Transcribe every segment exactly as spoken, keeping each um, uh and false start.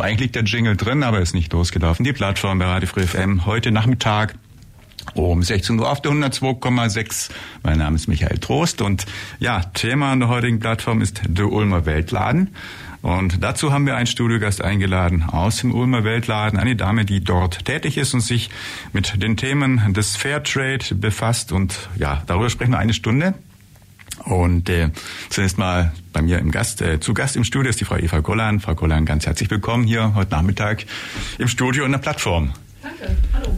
eigentlich liegt der Jingle drin, aber ist nicht losgelaufen. Die Plattform bei Radio Free F M heute Nachmittag um sechzehn Uhr auf der hundertzwei Komma sechs. Mein Name ist Michael Trost und ja, Thema an der heutigen Plattform ist der Ulmer Weltladen. Und dazu haben wir einen Studiogast eingeladen aus dem Ulmer Weltladen, eine Dame, die dort tätig ist und sich mit den Themen des Fairtrade befasst. Und ja, darüber sprechen wir eine Stunde. Und äh, zunächst mal bei mir im Gast, äh, zu Gast im Studio ist die Frau Eva Gollan. Frau Gollan, ganz herzlich willkommen hier heute Nachmittag im Studio und der Plattform. Danke, hallo.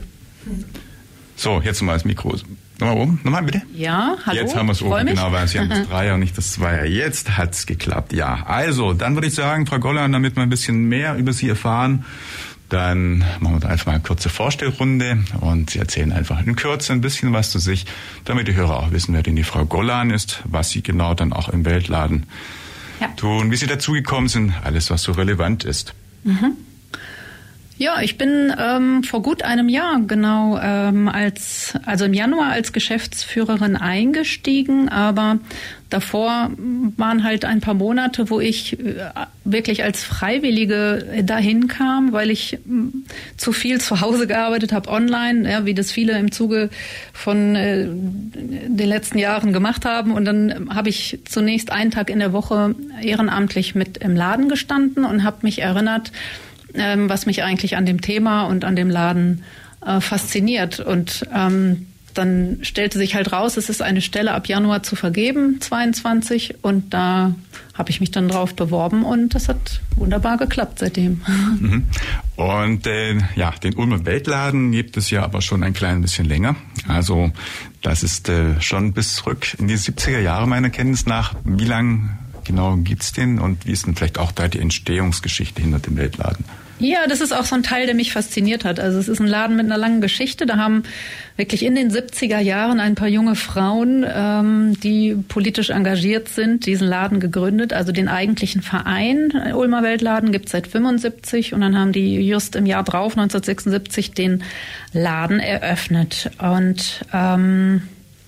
So, jetzt nochmal das Mikro. Nochmal oben, nochmal bitte. Ja, hallo. Jetzt haben wir es oben, genau, weil Sie haben das Dreier und nicht das Zweier. Jetzt hat's geklappt, ja. Also, dann würde ich sagen, Frau Gollan, damit wir ein bisschen mehr über Sie erfahren, dann machen wir da einfach mal eine kurze Vorstellrunde und Sie erzählen einfach in Kürze ein bisschen was zu sich, damit die Hörer auch wissen, wer denn die Frau Gollan ist, was Sie genau dann auch im Weltladen ja. tun, wie Sie dazugekommen sind, alles, was so relevant ist. Mhm. Ja, ich bin ähm, vor gut einem Jahr genau ähm, als also im Januar als Geschäftsführerin eingestiegen, aber davor waren halt ein paar Monate, wo ich äh, wirklich als Freiwillige dahin kam, weil ich äh, zu viel zu Hause gearbeitet habe online, ja, wie das viele im Zuge von äh, den letzten Jahren gemacht haben. Und dann habe ich zunächst einen Tag in der Woche ehrenamtlich mit im Laden gestanden und habe mich erinnert, was mich eigentlich an dem Thema und an dem Laden äh, fasziniert. Und ähm, dann stellte sich halt raus, es ist eine Stelle ab Januar zu vergeben, zweiundzwanzig. Und da habe ich mich dann drauf beworben und das hat wunderbar geklappt seitdem. Mhm. Und äh, ja, den Ulmer Weltladen gibt es ja aber schon ein klein bisschen länger. Also das ist äh, schon bis zurück in die siebziger Jahre meiner Kenntnis nach. Wie lange genau gibt's den und wie ist denn vielleicht auch da die Entstehungsgeschichte hinter dem Weltladen? Ja, das ist auch so ein Teil, der mich fasziniert hat. Also es ist ein Laden mit einer langen Geschichte. Da haben wirklich in den siebziger Jahren ein paar junge Frauen, ähm, die politisch engagiert sind, diesen Laden gegründet. Also den eigentlichen Verein Ulmer Weltladen gibt's seit fünfundsiebzig und dann haben die just im Jahr drauf, neunzehnhundertsechsundsiebzig, den Laden eröffnet. Und ähm,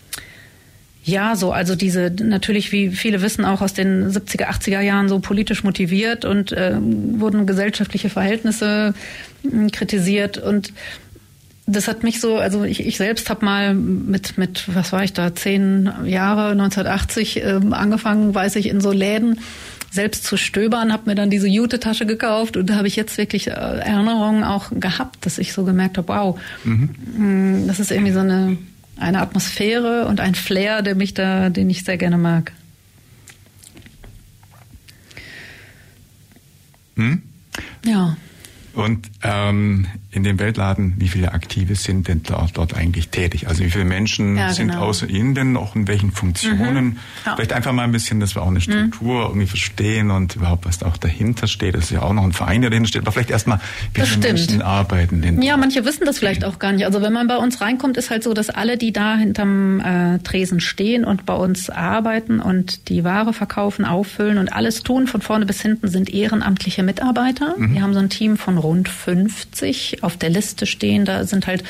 Ja, so, also diese, natürlich, wie viele wissen, auch aus den siebziger, achtziger Jahren so politisch motiviert und äh, wurden gesellschaftliche Verhältnisse äh, kritisiert und das hat mich so, also ich, ich selbst habe mal mit, mit, was war ich da, zehn Jahre, neunzehnhundertachtzig äh, angefangen, weiß ich, in so Läden selbst zu stöbern, habe mir dann diese Jute-Tasche gekauft und da habe ich jetzt wirklich äh, Erinnerungen auch gehabt, dass ich so gemerkt habe, wow, mhm. das ist irgendwie so eine Eine Atmosphäre und ein Flair, der mich da, den ich sehr gerne mag. Hm? Ja. Und ähm, in dem Weltladen, wie viele Aktive sind denn dort, dort eigentlich tätig? Also wie viele Menschen ja, sind genau. außer Ihnen denn noch in welchen Funktionen? Mhm. Ja. Vielleicht einfach mal ein bisschen, dass wir auch eine Struktur mhm. irgendwie verstehen und überhaupt, was da auch dahinter steht. Das ist ja auch noch ein Verein, der dahinter steht. Aber vielleicht erstmal, wie viele Menschen arbeiten denn? Ja, manche wissen das vielleicht auch gar nicht. Also wenn man bei uns reinkommt, ist halt so, dass alle, die da hinterm äh, Tresen stehen und bei uns arbeiten und die Ware verkaufen, auffüllen und alles tun, von vorne bis hinten, sind ehrenamtliche Mitarbeiter. Mhm. Wir haben so ein Team von rund fünfzig auf der Liste stehen. Da sind halt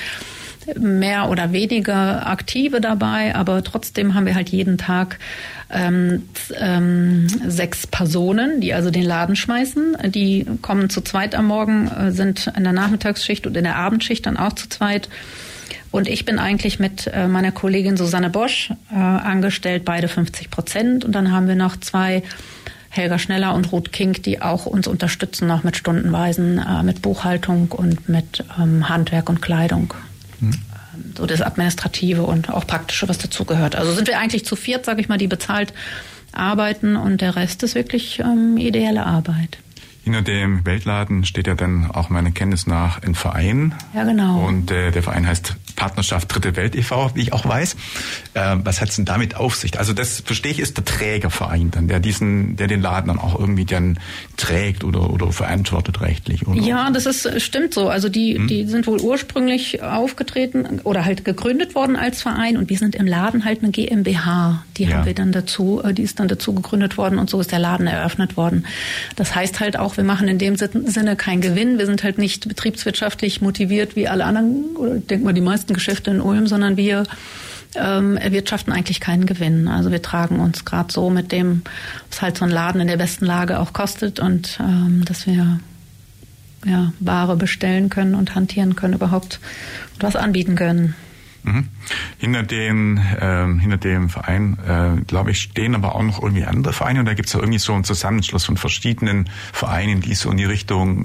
mehr oder weniger Aktive dabei, aber trotzdem haben wir halt jeden Tag ähm, ähm, sechs Personen, die also den Laden schmeißen. Die kommen zu zweit am Morgen, sind in der Nachmittagsschicht und in der Abendschicht dann auch zu zweit. Und ich bin eigentlich mit äh, meiner Kollegin Susanne Bosch äh, angestellt, beide fünfzig Prozent. Und dann haben wir noch zwei, Helga Schneller und Ruth Kink, die auch uns unterstützen, noch mit Stundenweisen, äh, mit Buchhaltung und mit ähm, Handwerk und Kleidung. Mhm. Ähm, so das Administrative und auch Praktische, was dazugehört. Also sind wir eigentlich zu viert, sage ich mal, die bezahlt arbeiten und der Rest ist wirklich ähm, ideelle Arbeit. Hinter dem Weltladen steht ja dann auch meiner Kenntnis nach ein Verein. Ja, genau. Und äh, der Verein heißt Partnerschaft Dritte Welt e V, wie ich auch weiß. Äh, was hat's denn damit auf sich? Also das, verstehe ich, ist der Trägerverein dann, der diesen, der den Laden dann auch irgendwie dann trägt oder oder verantwortet rechtlich. Oder? Ja, das ist stimmt so. Also die hm. die sind wohl ursprünglich aufgetreten oder halt gegründet worden als Verein und wir sind im Laden halt eine G m b H. Die ja. haben wir dann dazu, die ist dann dazu gegründet worden und so ist der Laden eröffnet worden. Das heißt halt auch, wir machen in dem Sinne keinen Gewinn. Wir sind halt nicht betriebswirtschaftlich motiviert wie alle anderen, oder ich denke mal die meisten Geschäfte in Ulm, sondern wir ähm, erwirtschaften eigentlich keinen Gewinn. Also wir tragen uns gerade so mit dem, was halt so ein Laden in der besten Lage auch kostet und ähm, dass wir ja, Ware bestellen können und hantieren können überhaupt und was anbieten können. Mhm. Hinter dem, ähm, hinter dem Verein, äh, glaube ich, stehen aber auch noch irgendwie andere Vereine. Und da gibt es ja irgendwie so einen Zusammenschluss von verschiedenen Vereinen, die so in die Richtung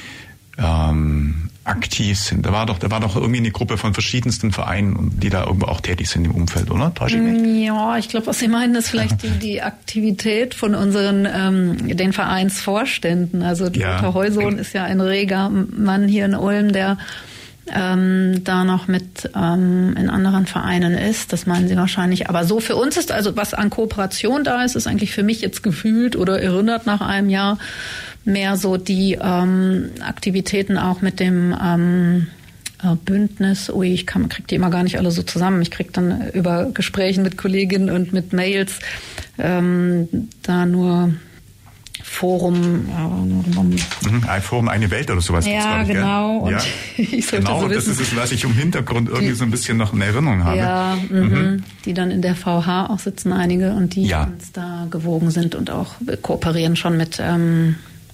ähm, aktiv sind. Da war doch, da war doch irgendwie eine Gruppe von verschiedensten Vereinen, die da irgendwo auch tätig sind im Umfeld, oder? Täusche ich mich? Ja, ich glaube, was Sie meinen, ist vielleicht die, die Aktivität von unseren ähm, den Vereinsvorständen. Also Ja. Lothar Heusohn ist ja ein reger Mann hier in Ulm, der ähm, da noch mit ähm, in anderen Vereinen ist. Das meinen Sie wahrscheinlich. Aber so für uns ist, also was an Kooperation da ist, ist eigentlich für mich jetzt gefühlt oder erinnert nach einem Jahr mehr so die ähm, Aktivitäten auch mit dem ähm, äh, Bündnis. Ui, ich kann, krieg die immer gar nicht alle so zusammen. Ich krieg dann über Gesprächen mit Kolleginnen und mit Mails ähm, da nur Forum. Äh, mhm, ein Forum, eine Welt oder sowas. Ja, gibt's, genau. Und ja. ich genau, so das ist es, was ich im Hintergrund irgendwie die, so ein bisschen noch in Erinnerung habe. Ja, mhm. Die dann in der V H auch sitzen, einige, und die ja. uns da gewogen sind und auch kooperieren schon mit, ähm,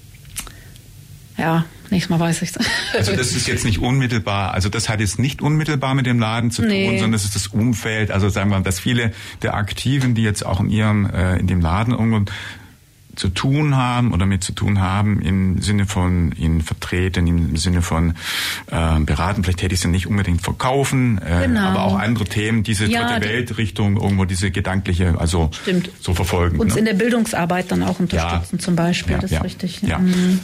ja, nächstes Mal weiß ich's. Also das ist jetzt nicht unmittelbar, also das hat jetzt nicht unmittelbar mit dem Laden zu nee. tun, sondern das ist das Umfeld. Also sagen wir mal, dass viele der Aktiven, die jetzt auch in ihrem, äh, in dem Laden irgendwo zu tun haben oder mit zu tun haben, im Sinne von ihn vertreten, im Sinne von äh, beraten, vielleicht hätte ich sie nicht unbedingt verkaufen, äh, genau. aber auch andere Themen, diese ja, dritte Weltrichtung, irgendwo diese gedankliche, also stimmt. so verfolgen. Uns ne? in der Bildungsarbeit dann auch unterstützen, ja. zum Beispiel, ja, das ja. ist richtig. Ja. Mhm.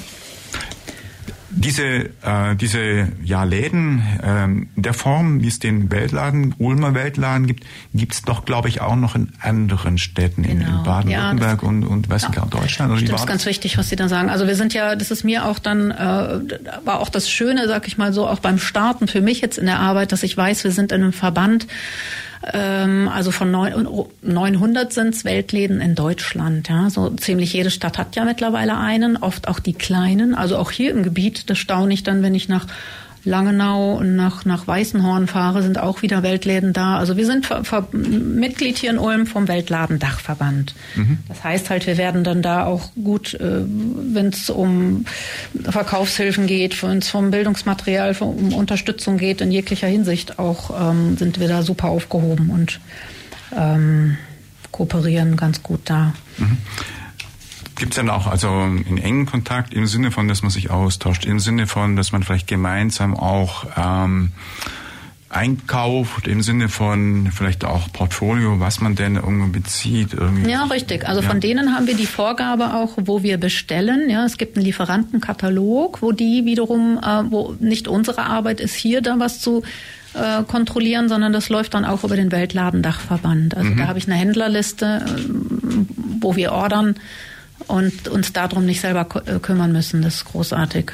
Diese, äh, diese ja, Läden ähm, der Form, wie es den Weltladen, Ulmer Weltladen gibt, gibt es doch, glaube ich, auch noch in anderen Städten, genau. in, in Baden-Württemberg ja, und, und weiß nicht, ja. Deutschland. Oder Stimmt, wie war das ist das? ganz wichtig, was Sie da sagen. Also wir sind ja, das ist mir auch dann, äh, war auch das Schöne, sag ich mal so, auch beim Starten für mich jetzt in der Arbeit, dass ich weiß, wir sind in einem Verband, also von neunhundert sind es Weltläden in Deutschland. Ja, so ziemlich jede Stadt hat ja mittlerweile einen, oft auch die kleinen. Also auch hier im Gebiet, das staune ich dann, wenn ich nach Langenau und nach, nach Weißenhorn fahre, sind auch wieder Weltläden da. Also wir sind ver, ver, Mitglied hier in Ulm vom Weltladendachverband. Mhm. Das heißt halt, wir werden dann da auch gut, äh, wenn es um Verkaufshilfen geht, wenn es um Bildungsmaterial, um Unterstützung geht, in jeglicher Hinsicht auch, ähm, sind wir da super aufgehoben und ähm, kooperieren ganz gut da. Mhm. Gibt es dann auch also in engen Kontakt im Sinne von, dass man sich austauscht, im Sinne von, dass man vielleicht gemeinsam auch ähm, einkauft, im Sinne von vielleicht auch Portfolio, was man denn irgendwo bezieht? Irgendwie. Ja, richtig. Also ja. von denen haben wir die Vorgabe auch, wo wir bestellen. Ja, es gibt einen Lieferantenkatalog, wo die wiederum, äh, wo nicht unsere Arbeit ist, hier da was zu äh, kontrollieren, sondern das läuft dann auch über den Weltladendachverband. Also mhm. da habe ich eine Händlerliste, äh, wo wir ordern und uns darum nicht selber kümmern müssen. Das ist großartig.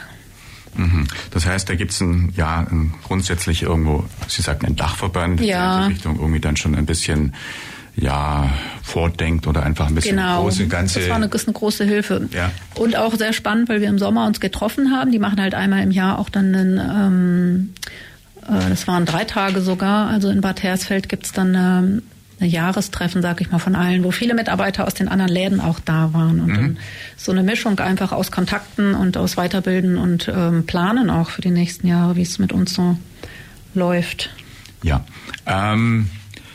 Das heißt, da gibt es ein, ja, ein grundsätzlich irgendwo, Sie sagten, ein Dachverband, ja. der in die Richtung irgendwie dann schon ein bisschen ja, vordenkt oder einfach ein bisschen genau. große ganze. Das war eine, ist eine große Hilfe. Ja. Und auch sehr spannend, weil wir im Sommer uns getroffen haben. Die machen halt einmal im Jahr auch dann einen, ähm, äh, das waren drei Tage sogar, also in Bad Hersfeld gibt es dann ähm, eine Jahrestreffen, sag ich mal, von allen, wo viele Mitarbeiter aus den anderen Läden auch da waren. Und mhm. dann so eine Mischung einfach aus Kontakten und aus Weiterbilden und ähm, Planen auch für die nächsten Jahre, wie es mit uns so läuft. Ja, ähm,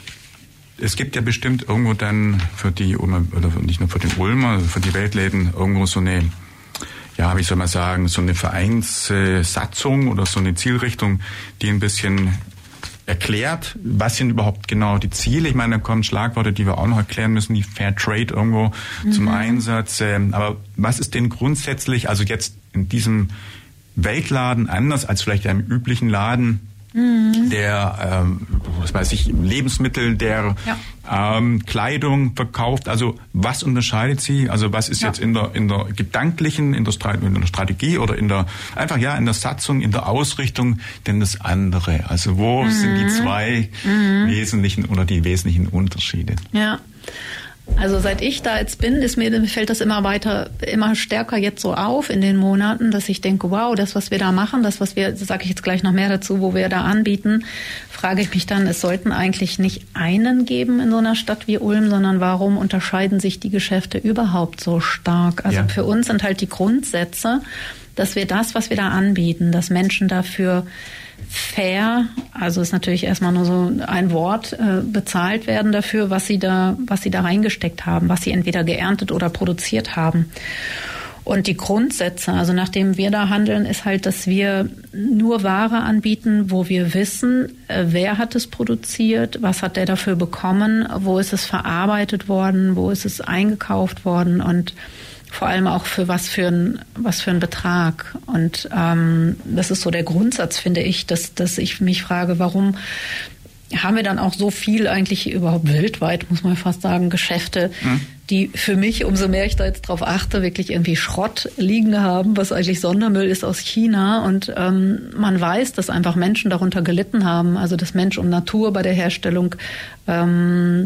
es gibt ja bestimmt irgendwo dann für die Ulmer, oder nicht nur für den Ulmer, für die Weltläden irgendwo so eine, ja, wie soll man sagen, so eine Vereinssatzung oder so eine Zielrichtung, die ein bisschen erklärt, was sind überhaupt genau die Ziele. Ich meine, da kommen Schlagworte, die wir auch noch erklären müssen, die Fair Trade irgendwo mhm. zum Einsatz. Aber was ist denn grundsätzlich, also jetzt in diesem Weltladen anders als vielleicht einem üblichen Laden, mhm. der, ähm, was weiß ich, Lebensmittel, der ja. ähm, Kleidung verkauft. Also was unterscheidet sie? Also was ist ja. jetzt in der in der gedanklichen, in der, Strate- in der Strategie oder in der einfach ja in der Satzung, in der Ausrichtung denn das andere? Also wo mhm. sind die zwei mhm. wesentlichen oder die wesentlichen Unterschiede? Ja. Also seit ich da jetzt bin, ist mir, mir fällt das immer weiter, immer stärker jetzt so auf in den Monaten, dass ich denke, wow, das, was wir da machen, das, was wir, sage ich jetzt gleich noch mehr dazu, wo wir da anbieten, frage ich mich dann, es sollten eigentlich nicht einen geben in so einer Stadt wie Ulm, sondern warum unterscheiden sich die Geschäfte überhaupt so stark? Also ja. für uns sind halt die Grundsätze, dass wir das, was wir da anbieten, dass Menschen dafür fair, also ist natürlich erstmal nur so ein Wort, äh, bezahlt werden dafür, was sie da, was sie da reingesteckt haben, was sie entweder geerntet oder produziert haben. Und die Grundsätze, also nachdem wir da handeln, ist halt, dass wir nur Ware anbieten, wo wir wissen, wer hat es produziert, was hat der dafür bekommen, wo ist es verarbeitet worden, wo ist es eingekauft worden und vor allem auch für was für ein, was für ein Betrag. Und ähm, das ist so der Grundsatz, finde ich, dass, dass ich mich frage, warum haben wir dann auch so viel eigentlich überhaupt weltweit, muss man fast sagen, Geschäfte, mhm. die für mich, umso mehr ich da jetzt drauf achte, wirklich irgendwie Schrott liegen haben, was eigentlich Sondermüll ist aus China. Und ähm, man weiß, dass einfach Menschen darunter gelitten haben, also dass Mensch und Natur bei der Herstellung ähm,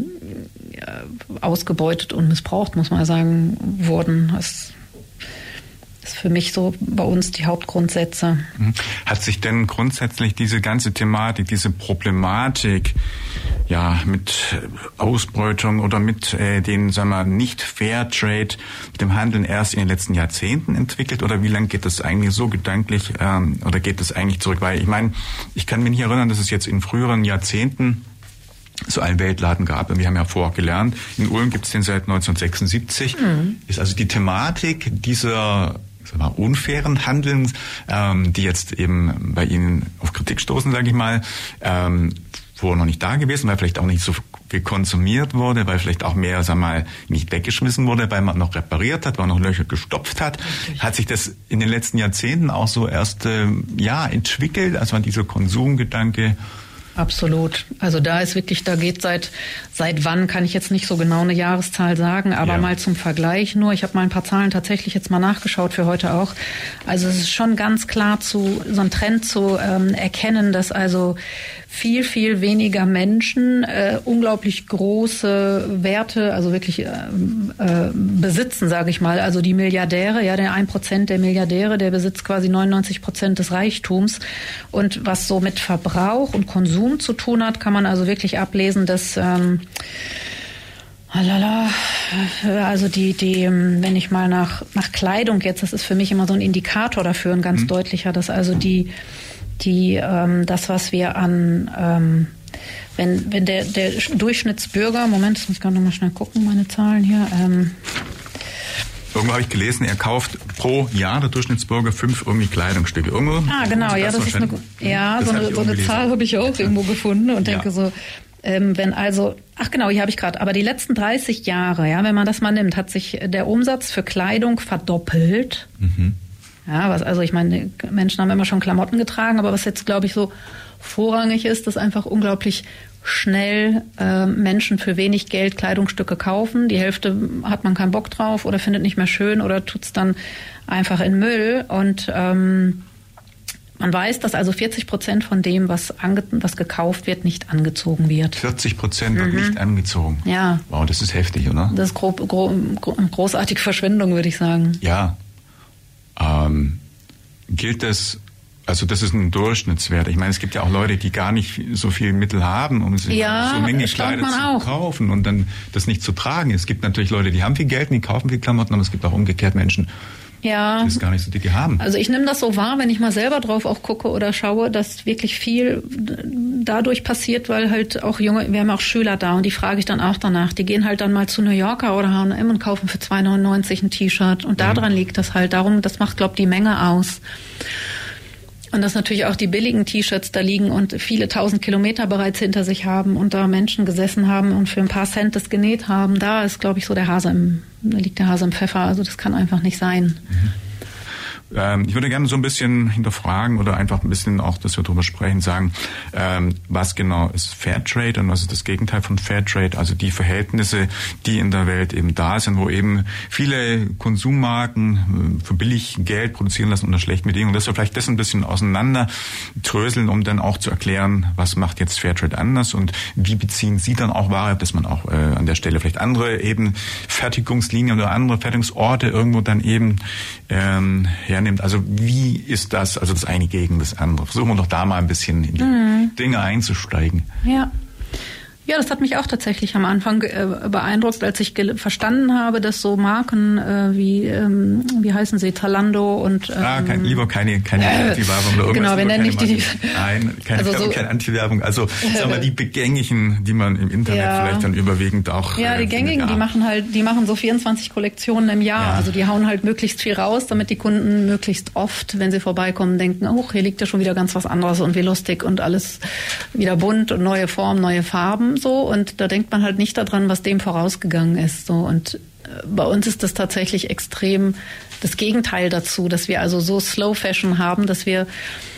ausgebeutet und missbraucht, muss man sagen, wurden. Das ist für mich so bei uns die Hauptgrundsätze. Hat sich denn grundsätzlich diese ganze Thematik, diese Problematik, ja, mit Ausbeutung oder mit äh, den, sagen wir, nicht Fairtrade, mit dem Handeln erst in den letzten Jahrzehnten entwickelt, oder wie lange geht das eigentlich so gedanklich, ähm, oder geht das eigentlich zurück? Weil ich meine, ich kann mich nicht erinnern, dass es jetzt in früheren Jahrzehnten so einen Weltladen gab. Und wir haben ja vorher gelernt, in Ulm gibt es den seit neunzehnhundertsechsundsiebzig. Mhm. Ist also die Thematik dieser mal, unfairen Handelns, ähm, die jetzt eben bei Ihnen auf Kritik stoßen, sage ich mal, ähm, vorher noch nicht da gewesen, weil vielleicht auch nicht so viel konsumiert wurde, weil vielleicht auch mehr, sag mal, nicht weggeschmissen wurde, weil man noch repariert hat, weil man noch Löcher gestopft hat. Richtig. Hat sich das in den letzten Jahrzehnten auch so erst äh, ja entwickelt, also dieser Konsumgedanke? Absolut. Also da ist wirklich, da geht seit seit wann, kann ich jetzt nicht so genau eine Jahreszahl sagen, aber ja. mal zum Vergleich nur. Ich habe mal ein paar Zahlen tatsächlich jetzt mal nachgeschaut für heute auch. Also es ist schon ganz klar zu so ein Trend zu ähm, erkennen, dass also viel, viel weniger Menschen äh, unglaublich große Werte, also wirklich äh, äh, besitzen, sage ich mal. Also die Milliardäre, ja, der ein Prozent der Milliardäre, der besitzt quasi neunundneunzig Prozent des Reichtums. Und was so mit Verbrauch und Konsum zu tun hat, kann man also wirklich ablesen, dass ähm, Lala, also die, die, wenn ich mal nach, nach Kleidung jetzt, das ist für mich immer so ein Indikator dafür, ein ganz mhm. deutlicher, dass also die, die, ähm, das, was wir an, ähm, wenn, wenn der, der Durchschnittsbürger, Moment, das muss ich gerade nochmal schnell gucken, meine Zahlen hier, ähm, Irgendwo habe ich gelesen, er kauft pro Jahr, der Durchschnittsbürger, fünf irgendwie Kleidungsstücke. Irgendwo ah, genau, ja, das, das ist eine, ja, so eine, so eine Zahl habe ich auch irgendwo gefunden und denke ja. so, ähm, wenn also, ach genau, hier habe ich gerade, aber die letzten dreißig Jahre, ja, wenn man das mal nimmt, hat sich der Umsatz für Kleidung verdoppelt. Mhm. Ja, was, also ich meine, Menschen haben immer schon Klamotten getragen, aber was jetzt, glaube ich, so vorrangig ist, dass einfach unglaublich schnell äh, Menschen für wenig Geld Kleidungsstücke kaufen. Die Hälfte hat man keinen Bock drauf oder findet nicht mehr schön oder tut's dann einfach in Müll. Und ähm, man weiß, dass also vierzig Prozent von dem, was, ange- was gekauft wird, nicht angezogen wird. vierzig Prozent wird mhm. nicht angezogen? Ja. Wow, das ist heftig, oder? Das ist gro- gro- gro- großartige Verschwendung, würde ich sagen. Ja. Ähm, gilt das... Also das ist ein Durchschnittswert. Ich meine, es gibt ja auch Leute, die gar nicht so viel Mittel haben, um sich ja, so Menge Kleider zu auch. kaufen und dann das nicht zu tragen. Es gibt natürlich Leute, die haben viel Geld und die kaufen viel Klamotten, aber es gibt auch umgekehrt Menschen, ja. die es gar nicht so dicke haben. Also ich nehme das so wahr, wenn ich mal selber drauf auch gucke oder schaue, dass wirklich viel dadurch passiert, weil halt auch junge, wir haben auch Schüler da und die frage ich dann auch danach. Die gehen halt dann mal zu New Yorker oder H und M und kaufen für zwei neunundneunzig ein T-Shirt und daran mhm. liegt das halt. Darum, das macht, glaube ich, die Menge aus. Und dass natürlich auch die billigen T-Shirts da liegen und viele tausend Kilometer bereits hinter sich haben und da Menschen gesessen haben und für ein paar Cent das genäht haben. Da ist, glaube ich, so der Hase im, da liegt der Hase im Pfeffer. Also das kann einfach nicht sein. Mhm. Ähm, ich würde gerne so ein bisschen hinterfragen oder einfach ein bisschen auch, dass wir darüber sprechen, sagen, ähm, was genau ist Fairtrade und was ist das Gegenteil von Fairtrade? Also die Verhältnisse, die in der Welt eben da sind, wo eben viele Konsummarken für billig Geld produzieren lassen unter schlechten Bedingungen. Dass wir vielleicht das ein bisschen auseinander dröseln, um dann auch zu erklären, was macht jetzt Fairtrade anders und wie beziehen Sie dann auch Ware, dass man auch äh, an der Stelle vielleicht andere eben Fertigungslinien oder andere Fertigungsorte irgendwo dann eben ähm, hernimmt. Also wie ist das, also das eine gegen das andere? Versuchen wir doch da mal ein bisschen in die mhm. Dinge einzusteigen. Ja. Ja, das hat mich auch tatsächlich am Anfang äh, beeindruckt, als ich ge- verstanden habe, dass so Marken äh, wie, ähm, wie heißen sie, Zalando und... Ähm, ah, kein, lieber keine, keine äh, Anti-Werbung oder irgendwas. Genau, wir nennen nicht die... Nein, keine, also Werbung, so, keine Anti-Werbung. Also sagen wir die begängigen, die man im Internet ja, vielleicht dann überwiegend auch... Ja, die äh, gängigen, findet, ja. die machen halt, die machen so vierundzwanzig Kollektionen im Jahr. Ja. Also die hauen halt möglichst viel raus, damit die Kunden möglichst oft, wenn sie vorbeikommen, denken, oh, hier liegt ja schon wieder ganz was anderes und wie lustig und alles wieder bunt und neue Formen, neue Farben. So, und da denkt man halt nicht daran, was dem vorausgegangen ist. So, und bei uns ist das tatsächlich extrem das Gegenteil dazu, dass wir also so Slow Fashion haben, dass wir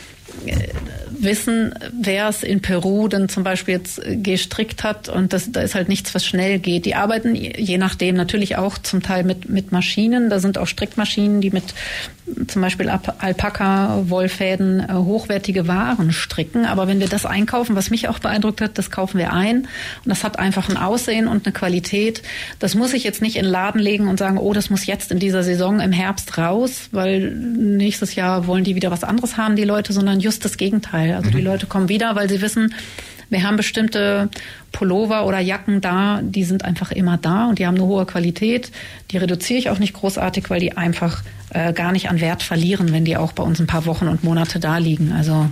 wissen, wer es in Peru dann zum Beispiel jetzt gestrickt hat, und das, da ist halt nichts, was schnell geht. Die arbeiten je nachdem natürlich auch zum Teil mit, mit Maschinen. Da sind auch Strickmaschinen, die mit zum Beispiel Alpaka-Wollfäden äh, hochwertige Waren stricken. Aber wenn wir das einkaufen, was mich auch beeindruckt hat, das kaufen wir ein. Und das hat einfach ein Aussehen und eine Qualität. Das muss ich jetzt nicht in den Laden legen und sagen, oh, das muss jetzt in dieser Saison im Herbst raus, weil nächstes Jahr wollen die wieder was anderes haben, die Leute, sondern just das Gegenteil. Also mhm. die Leute kommen wieder, weil sie wissen, wir haben bestimmte Pullover oder Jacken da, die sind einfach immer da und die haben eine hohe Qualität. Die reduziere ich auch nicht großartig, weil die einfach äh, gar nicht an Wert verlieren, wenn die auch bei uns ein paar Wochen und Monate da liegen. Also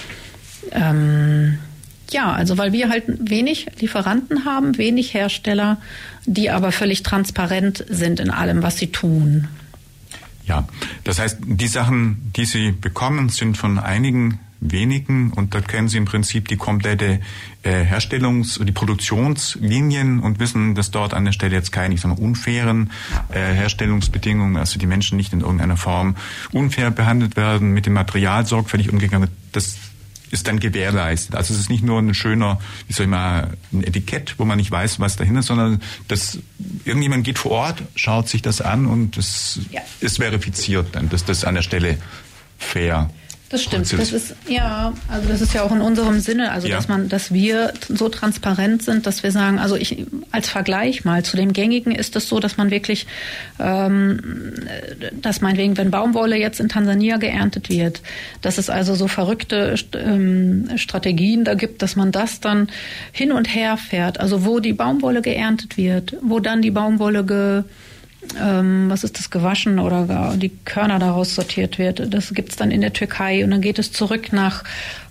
ähm, ja, also weil wir halt wenig Lieferanten haben, wenig Hersteller, die aber völlig transparent sind in allem, was sie tun. Ja, das heißt, die Sachen, die Sie bekommen, sind von einigen wenigen, und da kennen Sie im Prinzip die komplette äh, Herstellungs- die Produktionslinien und wissen, dass dort an der Stelle jetzt keine, ich sag mal, unfairen äh, Herstellungsbedingungen, also die Menschen nicht in irgendeiner Form unfair behandelt werden, mit dem Material sorgfältig umgegangen wird. Das ist dann gewährleistet. Also es ist nicht nur ein schöner, wie soll ich mal, ein Etikett, wo man nicht weiß, was dahinter ist, sondern das, irgendjemand geht vor Ort, schaut sich das an und das ja. ist verifiziert dann, dass das an der Stelle fair Das stimmt. Das ist, ja, also das ist ja auch in unserem Sinne, also ja. dass man, dass wir so transparent sind, dass wir sagen, also ich, als Vergleich mal zu dem Gängigen ist es so, dass man wirklich, ähm, dass meinetwegen, wenn Baumwolle jetzt in Tansania geerntet wird, dass es also so verrückte ähm, Strategien da gibt, dass man das dann hin und her fährt, also wo die Baumwolle geerntet wird, wo dann die Baumwolle ge Ähm, was ist das, gewaschen oder gar die Körner daraus sortiert wird. Das gibt's dann in der Türkei und dann geht es zurück nach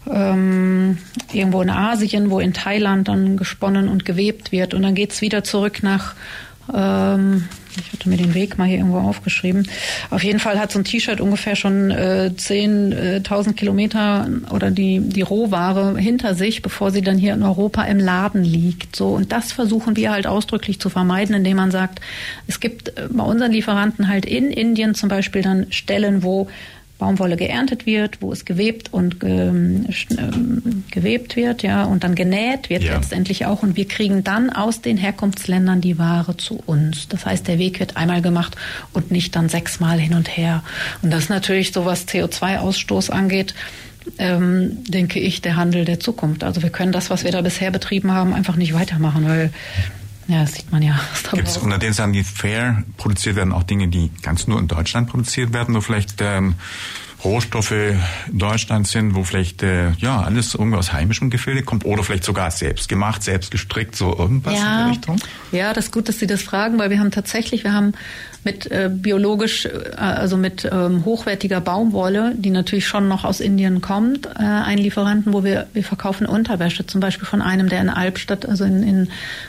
ähm, irgendwo in Asien, wo in Thailand dann gesponnen und gewebt wird, und dann geht's wieder zurück nach ähm, ich hatte mir den Weg mal hier irgendwo aufgeschrieben. Auf jeden Fall hat so ein T-Shirt ungefähr schon äh, zehntausend Kilometer oder die, die Rohware hinter sich, bevor sie dann hier in Europa im Laden liegt. So, und das versuchen wir halt ausdrücklich zu vermeiden, indem man sagt, es gibt bei unseren Lieferanten halt in Indien zum Beispiel dann Stellen, wo Baumwolle geerntet wird, wo es gewebt und ge, äh, gewebt wird, ja, und dann genäht wird ja. letztendlich auch, und wir kriegen dann aus den Herkunftsländern die Ware zu uns. Das heißt, der Weg wird einmal gemacht und nicht dann sechsmal hin und her. Und das ist natürlich so, was C O zwei Ausstoß angeht, ähm, denke ich, der Handel der Zukunft. Also wir können das, was wir da bisher betrieben haben, einfach nicht weitermachen, weil ja, das sieht man ja. Gibt es unter den Sachen, die fair produziert werden, auch Dinge, die ganz nur in Deutschland produziert werden, wo vielleicht ähm, Rohstoffe in Deutschland sind, wo vielleicht äh, ja alles irgendwie aus heimischem Gefilde kommt oder vielleicht sogar selbst gemacht, selbst gestrickt, so irgendwas ja, in der Richtung? Ja, das ist gut, dass Sie das fragen, weil wir haben tatsächlich, wir haben mit äh, biologisch, also mit ähm, hochwertiger Baumwolle, die natürlich schon noch aus Indien kommt, äh, einen Lieferanten, wo wir wir verkaufen Unterwäsche, zum Beispiel von einem, der in Albstadt, also in, in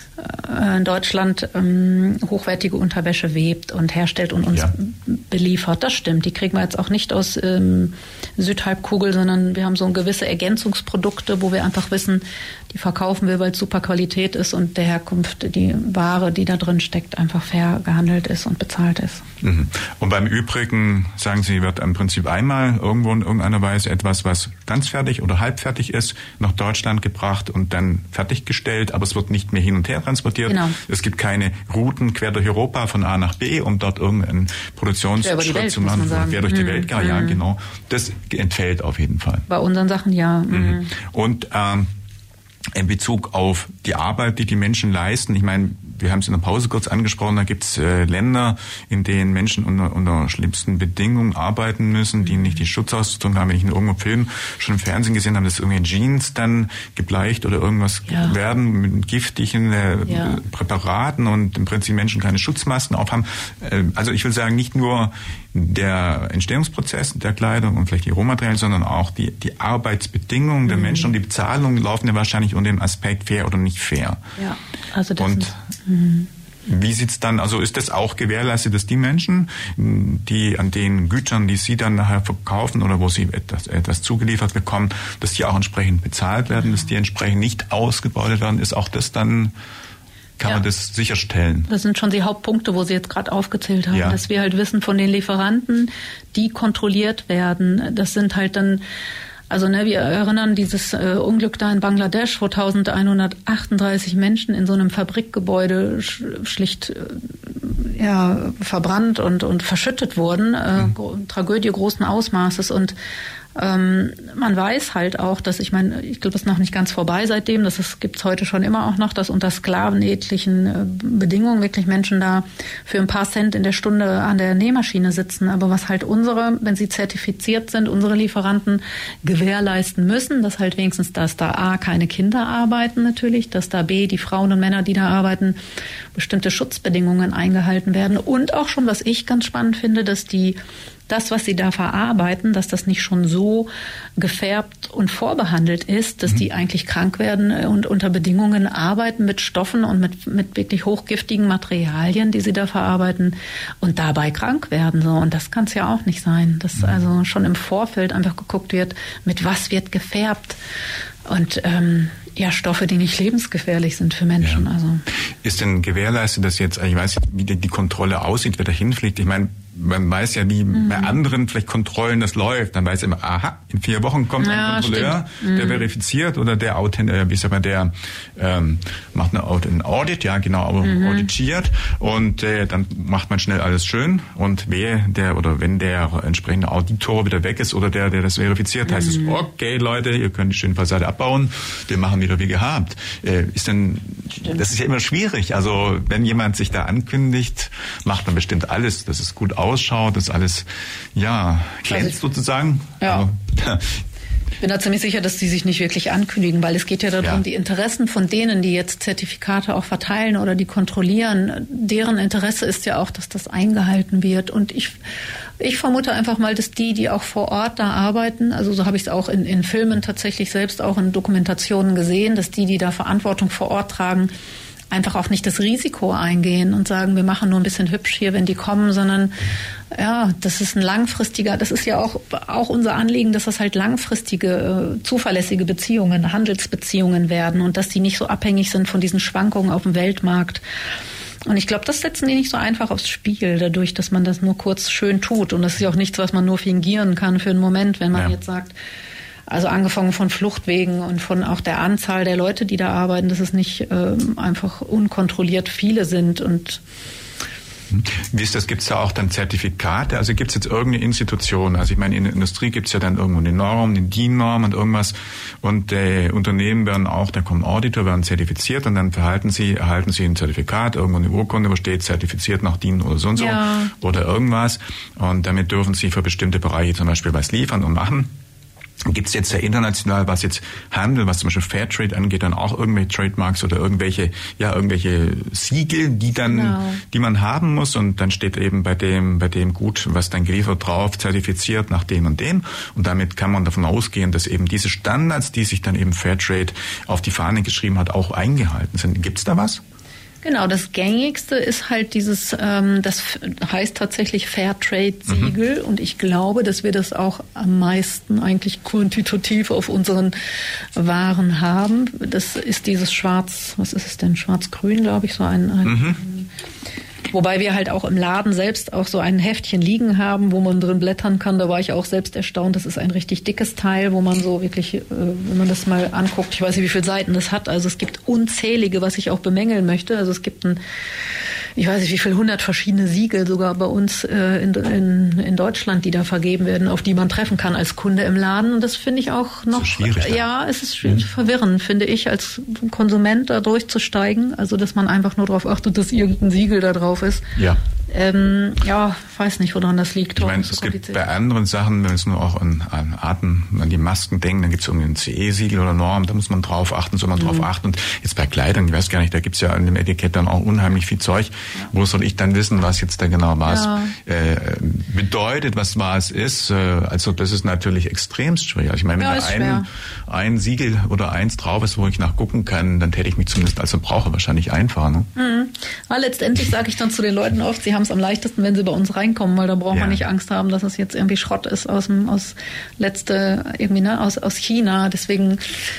in Deutschland ähm, hochwertige Unterwäsche webt und herstellt und uns ja. beliefert. Das stimmt. Die kriegen wir jetzt auch nicht aus ähm, Südhalbkugel, sondern wir haben so gewisse Ergänzungsprodukte, wo wir einfach wissen, die verkaufen wir, weil es super Qualität ist und der Herkunft, die Ware, die da drin steckt, einfach fair gehandelt ist und bezahlt ist. Mhm. Und beim Übrigen, sagen Sie, wird im Prinzip einmal irgendwo in irgendeiner Weise etwas, was ganz fertig oder halbfertig ist, nach Deutschland gebracht und dann fertiggestellt, aber es wird nicht mehr hin und her transportiert. Genau. Es gibt keine Routen quer durch Europa von A nach B, um dort irgendeinen Produktionsschritt zu machen. Quer durch die mhm. Welt, ja, mhm. genau. Das entfällt auf jeden Fall. Bei unseren Sachen ja. Mhm. Und ähm, in Bezug auf die Arbeit, die die Menschen leisten, ich meine, wir haben es in der Pause kurz angesprochen, da gibt es äh, Länder, in denen Menschen unter, unter schlimmsten Bedingungen arbeiten müssen, die nicht die Schutzausrüstung haben. Wenn ich in irgendeinem Film schon im Fernsehen gesehen habe, dass irgendwie Jeans dann gebleicht oder irgendwas ja. werden mit giftigen äh, ja. Präparaten und im Prinzip Menschen keine Schutzmasken aufhaben. Äh, also ich will sagen, nicht nur der Entstehungsprozess der Kleidung und vielleicht die Rohmaterialien, sondern auch die, die Arbeitsbedingungen der mhm. Menschen und die Bezahlung laufen ja wahrscheinlich unter dem Aspekt fair oder nicht fair. Ja, also das und ist, mhm. wie sieht's dann, also ist das auch gewährleistet, dass die Menschen, die an den Gütern, die sie dann nachher verkaufen oder wo sie etwas, etwas zugeliefert bekommen, dass die auch entsprechend bezahlt werden, dass die entsprechend nicht ausgebeutet werden, ist auch das dann, kann ja. man das sicherstellen? Das sind schon die Hauptpunkte, wo Sie jetzt gerade aufgezählt haben, ja. dass wir halt wissen von den Lieferanten, die kontrolliert werden. Das sind halt dann, also ne, wir erinnern dieses äh, Unglück da in Bangladesch, wo eintausendeinhundertachtunddreißig Menschen in so einem Fabrikgebäude sch schlicht äh, ja, verbrannt und, und verschüttet wurden. Äh, mhm. Tragödie großen Ausmaßes. Und Ähm, man weiß halt auch, dass, ich meine, ich glaube, das ist noch nicht ganz vorbei seitdem, das gibt es heute schon immer auch noch, dass unter sklavenähnlichen äh, Bedingungen wirklich Menschen da für ein paar Cent in der Stunde an der Nähmaschine sitzen. Aber was halt unsere, wenn sie zertifiziert sind, unsere Lieferanten gewährleisten müssen, dass halt wenigstens, dass da A, keine Kinder arbeiten natürlich, dass da B, die Frauen und Männer, die da arbeiten, bestimmte Schutzbedingungen eingehalten werden. Und auch schon, was ich ganz spannend finde, dass die das, was sie da verarbeiten, dass das nicht schon so gefärbt und vorbehandelt ist, dass mhm. die eigentlich krank werden und unter Bedingungen arbeiten mit Stoffen und mit, mit wirklich hochgiftigen Materialien, die sie da verarbeiten und dabei krank werden. So. Und das kann es ja auch nicht sein, dass mhm. also schon im Vorfeld einfach geguckt wird, mit was wird gefärbt. Und ähm, ja, Stoffe, die nicht lebensgefährlich sind für Menschen. Ja. Also ist denn gewährleistet, dass jetzt, ich weiß nicht, wie die Kontrolle aussieht, wer da hinfliegt? Ich meine, man weiß ja, wie mhm. bei anderen vielleicht Kontrollen das läuft. Dann weiß immer, aha, in vier Wochen kommt ja, ein Kontrolleur, mhm. der verifiziert oder der äh, wie sagt man, der ähm, macht eine, ein Audit, ja genau, mhm. auditiert und äh, dann macht man schnell alles schön und wer der oder wenn der entsprechende Auditor wieder weg ist oder der, der das verifiziert, mhm. heißt es, okay Leute, ihr könnt die schöne Fassade abbauen, wir machen wieder wie gehabt. Äh, ist denn, Stimmt. das ist ja immer schwierig. Also wenn jemand sich da ankündigt, macht man bestimmt alles, dass es gut ausschaut, dass alles, ja, glänzt also, sozusagen. Ja. Also, ich bin da ziemlich sicher, dass die sich nicht wirklich ankündigen, weil es geht ja darum, ja. die Interessen von denen, die jetzt Zertifikate auch verteilen oder die kontrollieren, deren Interesse ist ja auch, dass das eingehalten wird. Und ich, ich vermute einfach mal, dass die, die auch vor Ort da arbeiten, also so habe ich es auch in, in Filmen tatsächlich selbst auch in Dokumentationen gesehen, dass die, die da Verantwortung vor Ort tragen, einfach auch nicht das Risiko eingehen und sagen, wir machen nur ein bisschen hübsch hier, wenn die kommen, sondern ja, das ist ein langfristiger, das ist ja auch, auch unser Anliegen, dass das halt langfristige, äh, zuverlässige Beziehungen, Handelsbeziehungen werden und dass die nicht so abhängig sind von diesen Schwankungen auf dem Weltmarkt. Und ich glaube, das setzen die nicht so einfach aufs Spiel, dadurch, dass man das nur kurz schön tut. Und das ist ja auch nichts, was man nur fingieren kann für einen Moment, wenn man ja. jetzt sagt, also angefangen von Fluchtwegen und von auch der Anzahl der Leute, die da arbeiten, dass es nicht ähm, einfach unkontrolliert viele sind. Und wie ist das? Gibt es da auch dann Zertifikate? Also gibt es jetzt irgendeine Institution? Also ich meine, in der Industrie gibt es ja dann irgendwo eine Norm, eine D I N-Norm und irgendwas. Und äh, Unternehmen werden auch, da kommen Auditor, werden zertifiziert und dann verhalten sie, erhalten sie ein Zertifikat, irgendwo eine Urkunde, wo steht zertifiziert nach D I N oder so und so ja. oder irgendwas. Und damit dürfen sie für bestimmte Bereiche zum Beispiel was liefern und machen. Gibt es jetzt ja international, was jetzt Handel, was zum Beispiel Fairtrade angeht, dann auch irgendwelche Trademarks oder irgendwelche, ja, irgendwelche Siegel, die dann, genau. die man haben muss und dann steht eben bei dem, bei dem Gut, was dann geliefert drauf, zertifiziert nach dem und dem und damit kann man davon ausgehen, dass eben diese Standards, die sich dann eben Fairtrade auf die Fahne geschrieben hat, auch eingehalten sind. Gibt es da was? Genau, das Gängigste ist halt dieses, ähm, das heißt tatsächlich Fairtrade-Siegel mhm. und ich glaube, dass wir das auch am meisten eigentlich quantitativ auf unseren Waren haben. Das ist dieses Schwarz, was ist es denn, Schwarz-Grün, glaube ich, so ein, ein mhm. wobei wir halt auch im Laden selbst auch so ein Heftchen liegen haben, wo man drin blättern kann. Da war ich auch selbst erstaunt. Das ist ein richtig dickes Teil, wo man so wirklich, äh, wenn man das mal anguckt, ich weiß nicht, wie viele Seiten das hat. Also es gibt unzählige, was ich auch bemängeln möchte. Also es gibt ein, ich weiß nicht, wie viele hundert verschiedene Siegel sogar bei uns äh, in, in, in Deutschland, die da vergeben werden, auf die man treffen kann als Kunde im Laden. Und das finde ich auch noch, so schwierig, ja, es ist schwierig, mhm. verwirrend, finde ich, als Konsument da durchzusteigen. Also, dass man einfach nur darauf achtet, dass irgendein Siegel da drauf ist. Ja. Ähm, ja, weiß nicht, woran das liegt. Ich meine, es gibt bei anderen Sachen, wenn wir es nur auch an, an Arten, an die Masken denken, dann gibt es irgendwie ein C E-Siegel oder Norm, da muss man drauf achten, soll man mhm. drauf achten. Und jetzt bei Kleidern, ich weiß gar nicht, da gibt es ja an dem Etikett dann auch unheimlich viel Zeug. Ja. Wo soll ich dann wissen, was jetzt da genau was ja. äh, bedeutet, was was ist? Äh, also das ist natürlich extremst schwer. Ich meine, wenn ja, da ein, ein Siegel oder eins drauf ist, wo ich nachgucken kann, dann täte ich mich zumindest als Verbraucher wahrscheinlich einfacher. Ne? Mhm. Aber letztendlich sage ich dann zu den Leuten oft, sie haben es am leichtesten, wenn sie bei uns reinkommen, weil da braucht ja. man nicht Angst haben, dass es jetzt irgendwie Schrott ist aus dem aus letzte irgendwie ne aus aus China. Deswegen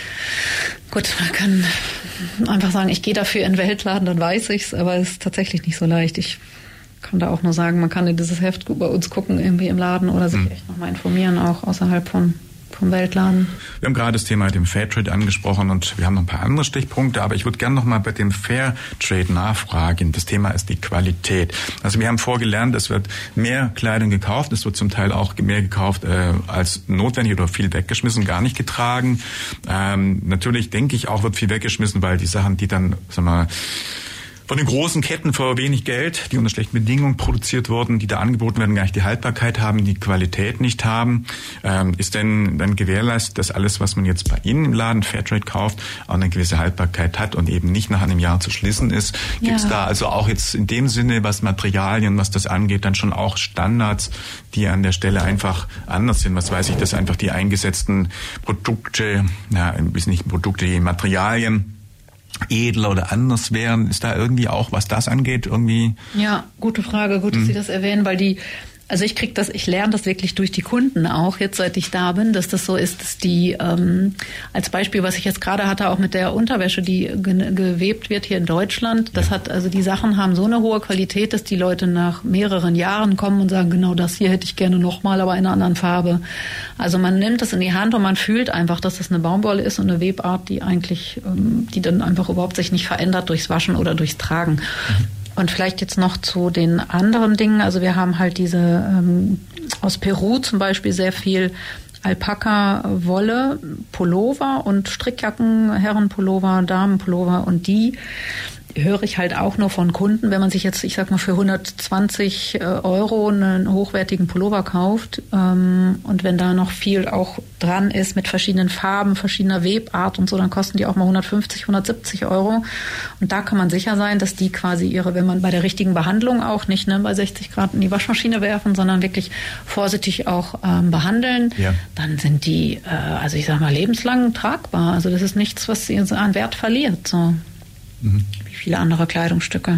gut, man kann einfach sagen, ich gehe dafür in den Weltladen, dann weiß ich's, aber es ist tatsächlich nicht so leicht. Ich kann da auch nur sagen, man kann in dieses Heft bei uns gucken irgendwie im Laden oder sich hm. echt nochmal informieren, auch außerhalb von vom Weltladen. Wir haben gerade das Thema dem Fairtrade angesprochen und wir haben noch ein paar andere Stichpunkte, aber ich würde gerne noch mal bei dem Fairtrade nachfragen. Das Thema ist die Qualität. Also wir haben vorgelernt, es wird mehr Kleidung gekauft, es wird zum Teil auch mehr gekauft äh, als notwendig oder viel weggeschmissen, gar nicht getragen. Ähm, natürlich denke ich auch, wird viel weggeschmissen, weil die Sachen, die dann, sagen wir mal, von den großen Ketten für wenig Geld, die unter schlechten Bedingungen produziert wurden, die da angeboten werden, gar nicht die Haltbarkeit haben, die Qualität nicht haben. Ähm, ist denn dann gewährleistet, dass alles, was man jetzt bei Ihnen im Laden Fairtrade kauft, auch eine gewisse Haltbarkeit hat und eben nicht nach einem Jahr zu schließen ist? Gibt es ja. da also auch jetzt in dem Sinne, was Materialien, was das angeht, dann schon auch Standards, die an der Stelle einfach anders sind? Was weiß ich, dass einfach die eingesetzten Produkte, ja, ein bisschen nicht Produkte, die Materialien, edler oder anders wären? Ist da irgendwie auch, was das angeht, irgendwie? Ja, gute Frage. Gut, dass hm. Sie das erwähnen, weil die, also ich krieg das, ich lerne das wirklich durch die Kunden auch, jetzt seit ich da bin, dass das so ist, dass die, ähm, als Beispiel, was ich jetzt gerade hatte, auch mit der Unterwäsche, die ge- gewebt wird hier in Deutschland, das ja. hat, also die Sachen haben so eine hohe Qualität, dass die Leute nach mehreren Jahren kommen und sagen, genau das hier hätte ich gerne nochmal, aber in einer anderen Farbe. Also man nimmt das in die Hand und man fühlt einfach, dass das eine Baumwolle ist und eine Webart, die eigentlich, ähm, die dann einfach überhaupt sich nicht verändert durchs Waschen oder durchs Tragen. Mhm. Und vielleicht jetzt noch zu den anderen Dingen. Also wir haben halt diese ähm, aus Peru zum Beispiel sehr viel Alpaka-Wolle, Pullover und Strickjacken, Herrenpullover, Damenpullover und die höre ich halt auch nur von Kunden, wenn man sich jetzt, ich sag mal, für hundertzwanzig Euro einen hochwertigen Pullover kauft ähm, und wenn da noch viel auch dran ist mit verschiedenen Farben, verschiedener Webart und so, dann kosten die auch mal hundertfünfzig, hundertsiebzig Euro und da kann man sicher sein, dass die quasi ihre, wenn man bei der richtigen Behandlung auch nicht ne, bei sechzig Grad in die Waschmaschine werfen, sondern wirklich vorsichtig auch ähm, behandeln, ja. dann sind die, äh, also ich sag mal, lebenslang tragbar. Also das ist nichts, was sie an Wert verliert, so. Mhm. Wie viele andere Kleidungsstücke.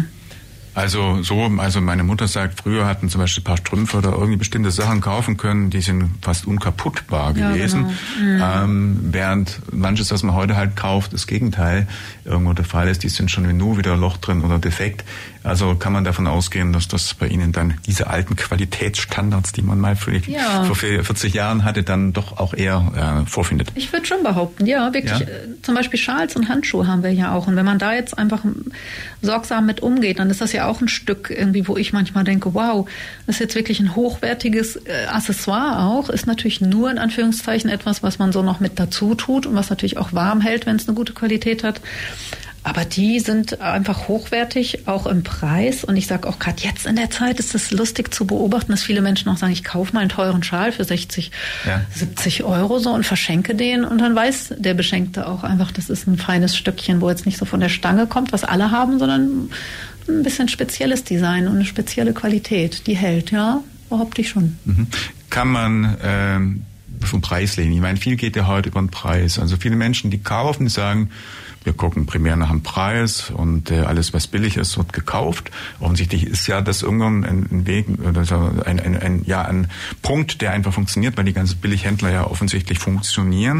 Also so, also meine Mutter sagt, früher hatten zum Beispiel ein paar Strümpfe oder irgendwie bestimmte Sachen kaufen können, die sind fast unkaputtbar gewesen. Ja, genau. mhm. ähm, während manches, was man heute halt kauft, das Gegenteil irgendwo der Fall ist, die sind schon nur wieder Loch drin oder defekt. Also kann man davon ausgehen, dass das bei Ihnen dann diese alten Qualitätsstandards, die man mal für, ja. vor vierzig Jahren hatte, dann doch auch eher äh, vorfindet. Ich würde schon behaupten, ja, wirklich. Ja. Zum Beispiel Schals und Handschuhe haben wir ja auch. Und wenn man da jetzt einfach sorgsam mit umgeht, dann ist das ja auch ein Stück irgendwie, wo ich manchmal denke, wow, das ist jetzt wirklich ein hochwertiges äh, Accessoire auch. Ist natürlich nur in Anführungszeichen etwas, was man so noch mit dazu tut und was natürlich auch warm hält, wenn es eine gute Qualität hat. Aber die sind einfach hochwertig, auch im Preis. Und ich sage auch gerade jetzt in der Zeit ist es lustig zu beobachten, dass viele Menschen auch sagen, ich kaufe mal einen teuren Schal für sechzig, ja. siebzig Euro so und verschenke den. Und dann weiß der Beschenkte auch einfach, das ist ein feines Stückchen, wo jetzt nicht so von der Stange kommt, was alle haben, sondern ein bisschen spezielles Design und eine spezielle Qualität. Die hält, ja, behaupte ich schon. Mhm. Kann man ähm, vom Preis legen? Ich meine, viel geht ja heute über den Preis. Also viele Menschen, die kaufen, die sagen, wir gucken primär nach dem Preis und äh, alles, was billig ist, wird gekauft. Offensichtlich ist ja das irgendwann ein, ein Weg, also ein, ein, ein, ja, ein Punkt, der einfach funktioniert, weil die ganzen Billighändler ja offensichtlich funktionieren.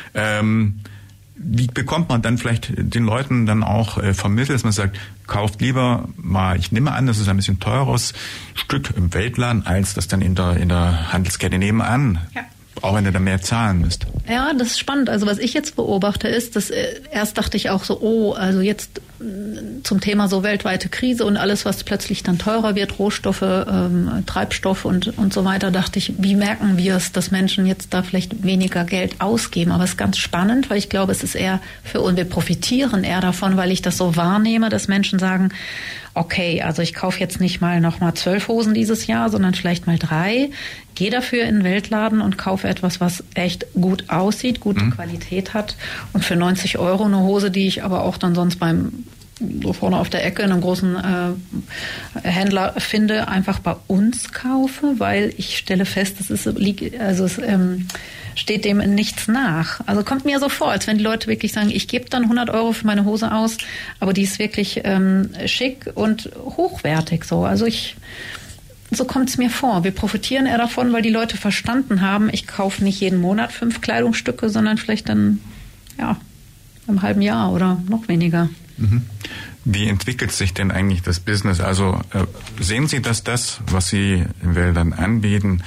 Ähm, wie bekommt man dann vielleicht den Leuten dann auch äh, vermittelt, dass man sagt, kauft lieber mal, ich nehme an, das ist ein bisschen teures Stück im Weltladen, als das dann in der, in der Handelskette nebenan. Ja. Auch wenn ihr da mehr zahlen müsst. Ja, das ist spannend. Also was ich jetzt beobachte ist, dass äh, erst dachte ich auch so, oh, also jetzt zum Thema so weltweite Krise und alles, was plötzlich dann teurer wird, Rohstoffe, ähm, Treibstoff und, und so weiter, dachte ich, wie merken wir es, dass Menschen jetzt da vielleicht weniger Geld ausgeben? Aber es ist ganz spannend, weil ich glaube, es ist eher für uns, wir profitieren eher davon, weil ich das so wahrnehme, dass Menschen sagen, okay, also ich kaufe jetzt nicht mal noch mal zwölf Hosen dieses Jahr, sondern vielleicht mal drei. Gehe dafür in den Weltladen und kaufe etwas, was echt gut aussieht, gute mhm. Qualität hat. Und für neunzig Euro eine Hose, die ich aber auch dann sonst beim so vorne auf der Ecke in einem großen äh, Händler finde, einfach bei uns kaufe, weil ich stelle fest, es ist, also es ähm, steht dem in nichts nach. Also kommt mir so vor, als wenn die Leute wirklich sagen, ich gebe dann hundert Euro für meine Hose aus, aber die ist wirklich ähm, schick und hochwertig so. Also ich, so kommt es mir vor. Wir profitieren eher davon, weil die Leute verstanden haben, ich kaufe nicht jeden Monat fünf Kleidungsstücke, sondern vielleicht dann, ja, im halben Jahr oder noch weniger. Wie entwickelt sich denn eigentlich das Business? Also äh, sehen Sie, dass das, was Sie in Wäldern anbieten,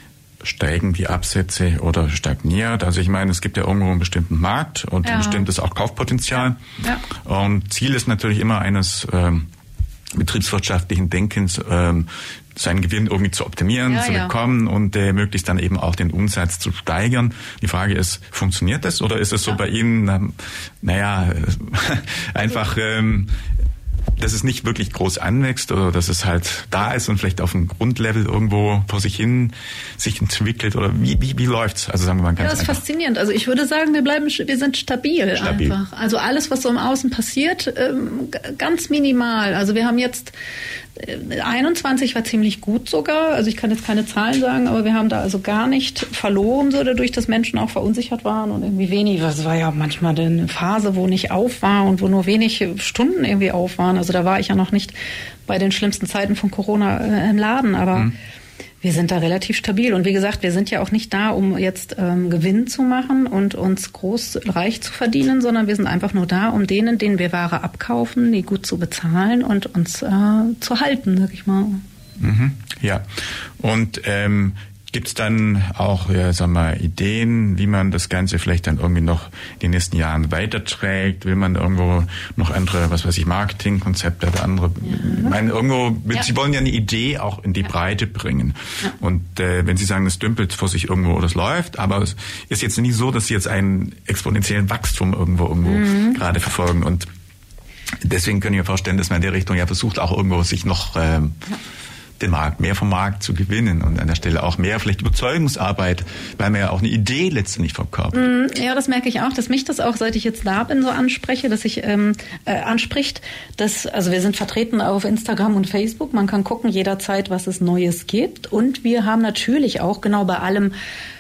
steigen die Absätze oder stagniert? Also ich meine, es gibt ja irgendwo einen bestimmten Markt und ja. ein bestimmtes auch Kaufpotenzial. Ja. Und Ziel ist natürlich immer eines ähm, betriebswirtschaftlichen Denkens, ähm, seinen Gewinn irgendwie zu optimieren, ja, zu bekommen ja. und äh, möglichst dann eben auch den Umsatz zu steigern. Die Frage ist, funktioniert das oder ist es so ja. bei Ihnen, ähm, naja, einfach, ähm, dass es nicht wirklich groß anwächst oder dass es halt da ist und vielleicht auf einem Grundlevel irgendwo vor sich hin sich entwickelt oder wie wie wie läuft's? Also sagen wir mal ganz Ja, das ist einfach. Faszinierend. Also ich würde sagen, wir bleiben, wir sind stabil, stabil einfach. Also alles, was so im Außen passiert, ähm, ganz minimal. Also wir haben jetzt einundzwanzig war ziemlich gut sogar, also ich kann jetzt keine Zahlen sagen, aber wir haben da also gar nicht verloren, so dadurch, dass Menschen auch verunsichert waren und irgendwie wenig, das war ja manchmal eine Phase, wo nicht auf war und wo nur wenig Stunden irgendwie auf waren, also da war ich ja noch nicht bei den schlimmsten Zeiten von Corona äh, im Laden, aber mhm. wir sind da relativ stabil und wie gesagt, wir sind ja auch nicht da, um jetzt ähm, Gewinn zu machen und uns groß reich zu verdienen, sondern wir sind einfach nur da, um denen, denen wir Ware abkaufen, die gut zu bezahlen und uns äh, zu halten, sag ich mal. Mhm, ja, und ähm, gibt es dann auch, ja, sag mal, Ideen, wie man das Ganze vielleicht dann irgendwie noch in den nächsten Jahren weiterträgt? Will man irgendwo noch andere, was weiß ich, Marketingkonzepte oder andere? Ja. Ich meine, irgendwo, ja. Sie wollen ja eine Idee auch in die ja. Breite bringen. Ja. Und äh, wenn Sie sagen, es dümpelt vor sich irgendwo oder es läuft, aber es ist jetzt nicht so, dass Sie jetzt einen exponentiellen Wachstum irgendwo irgendwo mhm. gerade verfolgen. Und deswegen können wir vorstellen, dass man in der Richtung ja versucht, auch irgendwo sich noch ähm, ja. den Markt, mehr vom Markt zu gewinnen und an der Stelle auch mehr vielleicht Überzeugungsarbeit, weil man ja auch eine Idee letztendlich verkauft. Ja, das merke ich auch, dass mich das auch, seit ich jetzt da bin, so anspreche, dass ich ähm, äh, anspricht, dass, also wir sind vertreten auf Instagram und Facebook, man kann gucken jederzeit, was es Neues gibt und wir haben natürlich auch genau bei allem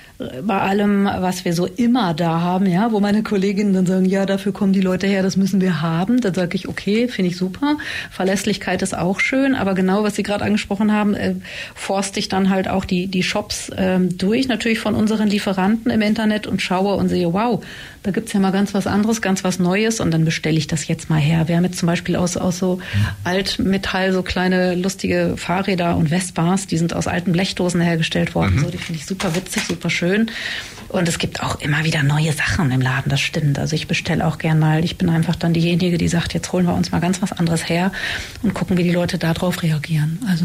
bei allem, was wir so immer da haben, ja, wo meine Kolleginnen dann sagen, ja, dafür kommen die Leute her, das müssen wir haben. Dann sage ich, okay, finde ich super. Verlässlichkeit ist auch schön, aber genau, was Sie gerade angesprochen haben, äh, forste ich dann halt auch die die Shops ähm, durch, natürlich von unseren Lieferanten im Internet und schaue und sehe, wow, da gibt's ja mal ganz was anderes, ganz was Neues und dann bestelle ich das jetzt mal her. Wir haben jetzt zum Beispiel aus, aus so Altmetall so kleine lustige Fahrräder und Vespas, die sind aus alten Blechdosen hergestellt worden. Mhm. So, die finde ich super witzig, super schön. Und es gibt auch immer wieder neue Sachen im Laden, das stimmt. Also ich bestelle auch gern mal, ich bin einfach dann diejenige, die sagt, jetzt holen wir uns mal ganz was anderes her und gucken, wie die Leute darauf reagieren. Also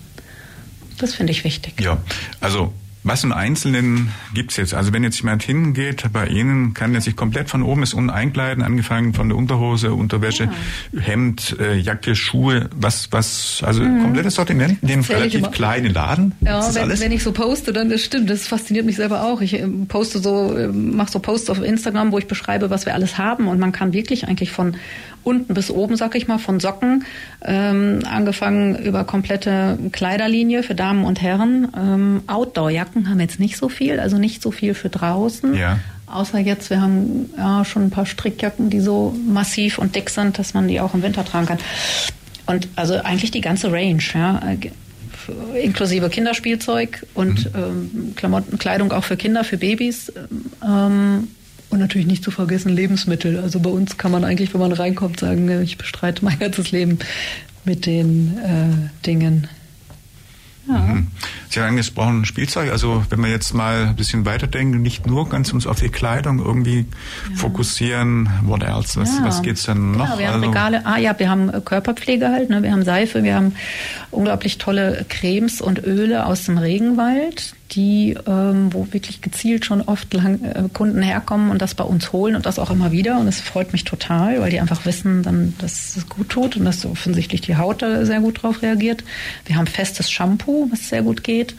das finde ich wichtig. Ja, also was im Einzelnen gibt's jetzt? Also wenn jetzt jemand hingeht bei Ihnen, kann er sich komplett von oben bis unten einkleiden, angefangen von der Unterhose, Unterwäsche, ja. Hemd, äh, Jacke, Schuhe, was, was, also mhm. komplettes Sortiment in dem relativ kleinen Laden. Ja, wenn, alles? wenn ich so poste, dann das stimmt, das fasziniert mich selber auch. Ich äh, poste so, äh, mache so Posts auf Instagram, wo ich beschreibe, was wir alles haben und man kann wirklich eigentlich von unten bis oben, sag ich mal, von Socken, ähm, angefangen über komplette Kleiderlinie für Damen und Herren. Ähm, Outdoor-Jacken haben wir jetzt nicht so viel, also nicht so viel für draußen. Ja. Außer jetzt, wir haben ja schon ein paar Strickjacken, die so massiv und dick sind, dass man die auch im Winter tragen kann. Und also eigentlich die ganze Range, ja, inklusive Kinderspielzeug und mhm. ähm, Klamotten, Kleidung auch für Kinder, für Babys. Ähm, Und natürlich nicht zu vergessen Lebensmittel. Also bei uns kann man eigentlich, wenn man reinkommt, sagen, ich bestreite mein ganzes Leben mit den äh, Dingen. Ja. Mhm. Sie haben angesprochen Spielzeug, also wenn wir jetzt mal ein bisschen weiterdenken, nicht nur ganz uns auf die Kleidung irgendwie ja. fokussieren, what else, was, ja. was geht's denn noch? Ja, wir haben also Regale, ah ja, wir haben Körperpflege halt, ne? Wir haben Seife, wir haben unglaublich tolle Cremes und Öle aus dem Regenwald, die, ähm, wo wirklich gezielt schon oft lang, äh, Kunden herkommen und das bei uns holen und das auch immer wieder. Und das freut mich total, weil die einfach wissen, dann, dass es gut tut und dass offensichtlich die Haut da sehr gut drauf reagiert. Wir haben festes Shampoo, was sehr gut geht.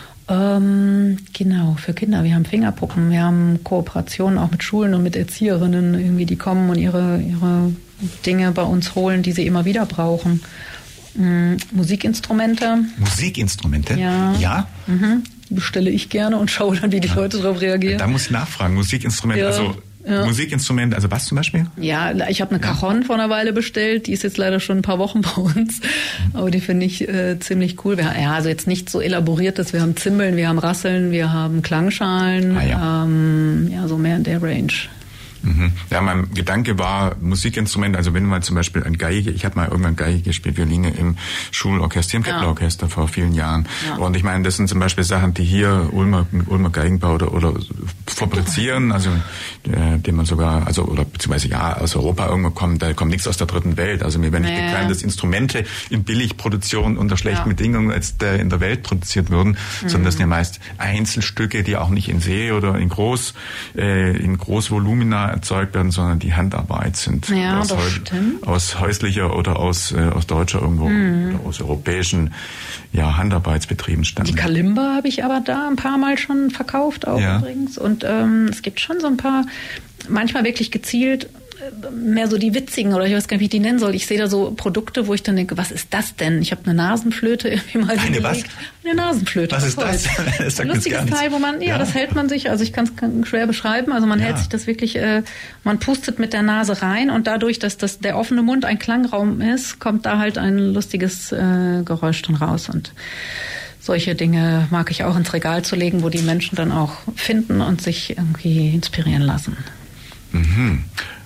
Ähm, genau, für Kinder. Wir haben Fingerpuppen, wir haben Kooperationen auch mit Schulen und mit Erzieherinnen, irgendwie, die kommen und ihre, ihre Dinge bei uns holen, die sie immer wieder brauchen. Mhm. Musikinstrumente. Musikinstrumente? Ja. Ja? Mhm. Die bestelle ich gerne und schaue dann, wie die ja. Leute darauf reagieren. Da muss ich nachfragen. Musikinstrumente, ja. also ja. Musikinstrumente, also was zum Beispiel? Ja, ich habe eine Cajon vor einer Weile bestellt. Die ist jetzt leider schon ein paar Wochen bei uns. Mhm. Aber die finde ich äh, ziemlich cool. Wir, ja, also jetzt nicht so elaboriertes. Wir haben Zimbeln, wir haben Rasseln, wir haben Klangschalen. Ah, ja. Ähm, ja, so mehr in der Range. Mhm. Ja, mein Gedanke war Musikinstrument, also wenn man zum Beispiel ein Geige, ich habe mal irgendwann Geige gespielt, Violine im Schulorchester, im Kepler-Orchester vor vielen Jahren. Ja. Und ich meine, das sind zum Beispiel Sachen, die hier Ulmer, Ulmer Geigenbau oder, oder fabrizieren, also äh, die man sogar, also oder beziehungsweise ja, aus Europa irgendwo kommt, da kommt nichts aus der dritten Welt. Also mir werden nicht naja. bekannt, dass Instrumente in Billigproduktion unter schlechten ja. Bedingungen als der in der Welt produziert würden, mhm. sondern das sind ja meist Einzelstücke, die auch nicht in Serie oder in Groß, äh, in Großvolumina erzeugt werden, sondern die Handarbeit sind. Ja, aus, das stimmt. Aus häuslicher oder aus, äh, aus deutscher irgendwo mhm. oder aus europäischen ja, Handarbeitsbetrieben stammen. Die Kalimba habe ich aber da ein paar Mal schon verkauft auch ja. übrigens. Und ähm, es gibt schon so ein paar, manchmal wirklich gezielt, mehr so die witzigen, oder ich weiß gar nicht, wie ich die nennen soll. Ich sehe da so Produkte, wo ich dann denke, was ist das denn? Ich habe eine Nasenflöte irgendwie mal Eine gelegt. was? Eine Nasenflöte. Was ist das? das ein lustiges Teil, wo man, ja, ja, das hält man sich, also ich kann es schwer beschreiben, also man ja. hält sich das wirklich, äh, man pustet mit der Nase rein und dadurch, dass das der offene Mund ein Klangraum ist, kommt da halt ein lustiges äh, Geräusch dann raus. Und solche Dinge mag ich auch ins Regal zu legen, wo die Menschen dann auch finden und sich irgendwie inspirieren lassen. Mhm.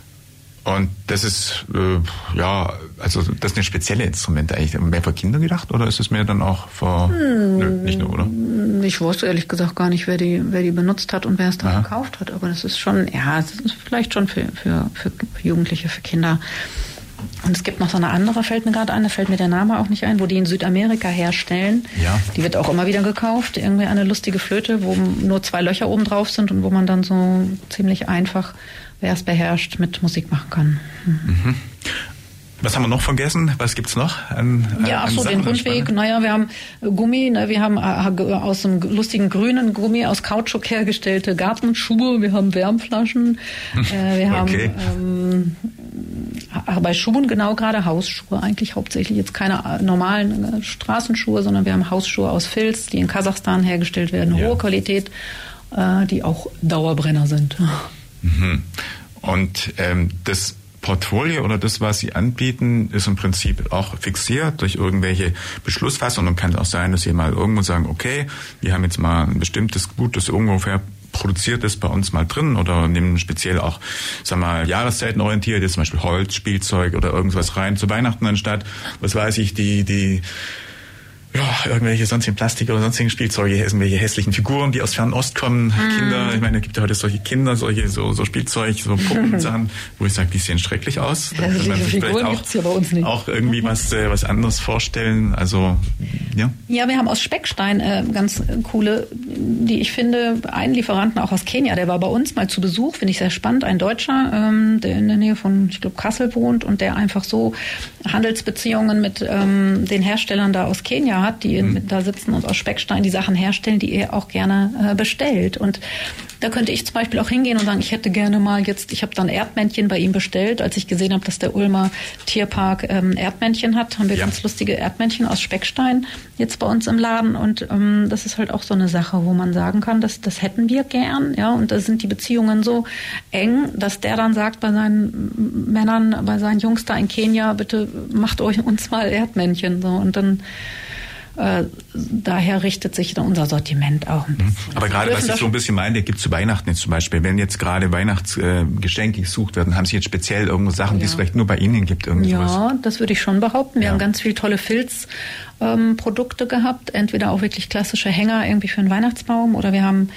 Und das ist, äh, ja, also das ist ein spezielles Instrument eigentlich. Mehr für Kinder gedacht oder ist es mehr dann auch für, hm, nö, nicht nur, oder? Ich wusste ehrlich gesagt gar nicht, wer die, wer die benutzt hat und wer es dann gekauft hat. Aber das ist schon, ja, es ist vielleicht schon für, für, für Jugendliche, für Kinder. Und es gibt noch so eine andere, fällt mir gerade ein, da fällt mir der Name auch nicht ein, wo die in Südamerika herstellen. Ja. Die wird auch immer wieder gekauft. Irgendwie eine lustige Flöte, wo nur zwei Löcher oben drauf sind und wo man dann so ziemlich einfach, wer es beherrscht, mit Musik machen kann. Hm. Mhm. Was haben wir noch vergessen? Was gibt's noch an, an Ja, ach so, den Rundweg. Naja, wir haben Gummi, ne, wir haben aus einem lustigen grünen Gummi aus Kautschuk hergestellte Gartenschuhe, wir haben Wärmflaschen, äh, wir okay. haben ähm, bei Schuhen genau gerade Hausschuhe, eigentlich hauptsächlich jetzt keine normalen Straßenschuhe, sondern wir haben Hausschuhe aus Filz, die in Kasachstan hergestellt werden, ja. hohe Qualität, äh, die auch Dauerbrenner sind. Mhm. Und ähm, das Portfolio oder das, was Sie anbieten, ist im Prinzip auch fixiert durch irgendwelche Beschlussfassungen und kann auch sein, dass Sie mal irgendwo sagen, okay, wir haben jetzt mal ein bestimmtes Gut, das ungefähr produziert ist, bei uns mal drin oder nehmen speziell auch, sagen wir mal, Jahreszeiten orientiert, jetzt zum Beispiel Holz, Spielzeug oder irgendwas rein zu Weihnachten anstatt, was weiß ich, die, die ja, irgendwelche sonstigen Plastik oder sonstigen Spielzeuge, irgendwelche hässlichen Figuren, die aus Fernost kommen, mm. Kinder, ich meine, es gibt ja heute solche Kinder, solche so, so Spielzeug, so Puppensachen, wo ich sage, die sehen schrecklich aus. Da kann man sich vielleicht auch, ja bei uns nicht. auch irgendwie was, äh, was anderes vorstellen. Also, ja. Ja, wir haben aus Speckstein äh, ganz coole, die ich finde, einen Lieferanten auch aus Kenia, der war bei uns mal zu Besuch, finde ich sehr spannend, ein Deutscher, ähm, der in der Nähe von, ich glaube, Kassel wohnt und der einfach so Handelsbeziehungen mit ähm, den Herstellern da aus Kenia hat, die mhm. da sitzen und aus Speckstein die Sachen herstellen, die er auch gerne äh, bestellt. Und da könnte ich zum Beispiel auch hingehen und sagen, ich hätte gerne mal jetzt, ich habe dann Erdmännchen bei ihm bestellt, als ich gesehen habe, dass der Ulmer Tierpark ähm, Erdmännchen hat, haben wir ja. ganz lustige Erdmännchen aus Speckstein jetzt bei uns im Laden und ähm, das ist halt auch so eine Sache, wo man sagen kann, das, das hätten wir gern, ja, und da sind die Beziehungen so eng, dass der dann sagt bei seinen Männern, bei seinen Jungs da in Kenia, bitte macht euch uns mal Erdmännchen, so, und dann Äh, daher richtet sich dann unser Sortiment auch ein bisschen. Aber gerade, was ich so ein bisschen meine, gibt es zu Weihnachten jetzt zum Beispiel, wenn jetzt gerade Weihnachtsgeschenke äh, gesucht werden, haben Sie jetzt speziell irgendwo Sachen, ja. die es vielleicht nur bei Ihnen gibt? Irgendwie ja, sowas? Das würde ich schon behaupten. Wir ja. haben ganz viele tolle Filzprodukte ähm, gehabt, entweder auch wirklich klassische Hänger irgendwie für einen Weihnachtsbaum oder wir haben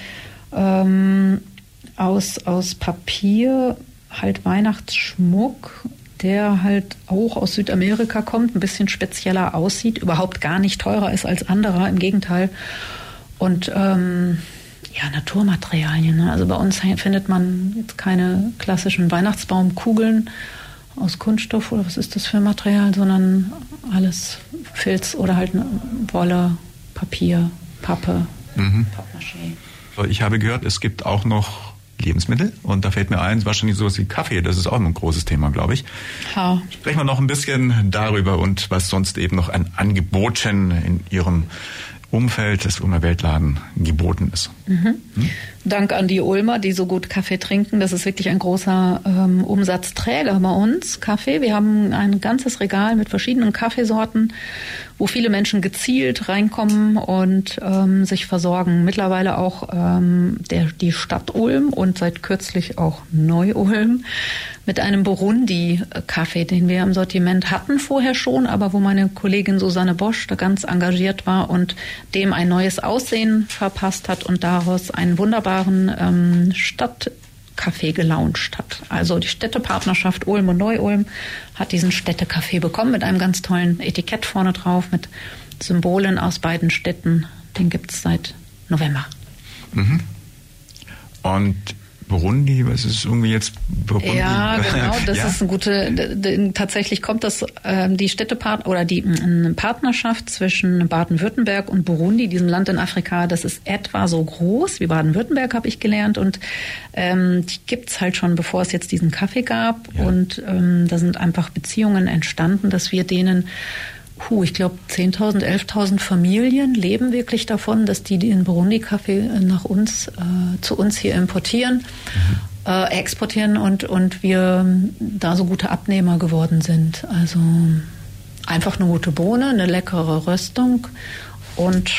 ähm, aus, aus Papier halt Weihnachtsschmuck, der halt auch aus Südamerika kommt, ein bisschen spezieller aussieht, überhaupt gar nicht teurer ist als anderer, im Gegenteil. Und ähm, ja, Naturmaterialien. Ne? Also bei uns findet man jetzt keine klassischen Weihnachtsbaumkugeln aus Kunststoff oder was ist das für Material, sondern alles Filz oder halt Wolle, Papier, Pappe, mhm. Pappmaché. Ich habe gehört, es gibt auch noch Lebensmittel und da fällt mir ein, wahrscheinlich sowas wie Kaffee, das ist auch ein großes Thema, glaube ich. Ja. Sprechen wir noch ein bisschen darüber und was sonst eben noch an Angeboten in Ihrem Umfeld des Ulmer Weltladen geboten ist. Mhm. Hm? Dank an die Ulmer, die so gut Kaffee trinken. Das ist wirklich ein großer ähm, Umsatzträger bei uns, Kaffee. Wir haben ein ganzes Regal mit verschiedenen Kaffeesorten, wo viele Menschen gezielt reinkommen und ähm, sich versorgen. Mittlerweile auch ähm, der, die Stadt Ulm und seit kürzlich auch Neu-Ulm mit einem Burundi-Kaffee, den wir im Sortiment hatten vorher schon, aber wo meine Kollegin Susanne Bosch da ganz engagiert war und dem ein neues Aussehen verpasst hat und daraus einen wunderbaren ähm, Stadtcafé gelauncht hat. Also die Städtepartnerschaft Ulm und Neu-Ulm hat diesen Städtecafé bekommen mit einem ganz tollen Etikett vorne drauf mit Symbolen aus beiden Städten. Den gibt es seit November. Mhm. Und Burundi, was ist irgendwie jetzt Burundi? Ja, genau, das ja. ist eine gute, d- d- tatsächlich kommt das, äh, die Städtepart oder die eine Partnerschaft zwischen Baden-Württemberg und Burundi, diesem Land in Afrika, das ist etwa so groß wie Baden-Württemberg, habe ich gelernt und ähm, die gibt's halt schon, bevor es jetzt diesen Kaffee gab ja. und ähm, da sind einfach Beziehungen entstanden, dass wir denen Puh, ich glaube zehntausend, elftausend Familien leben wirklich davon, dass die den Burundi-Kaffee nach uns, äh, zu uns hier importieren, mhm. äh, exportieren und, und wir da so gute Abnehmer geworden sind. Also einfach eine gute Bohne, eine leckere Röstung und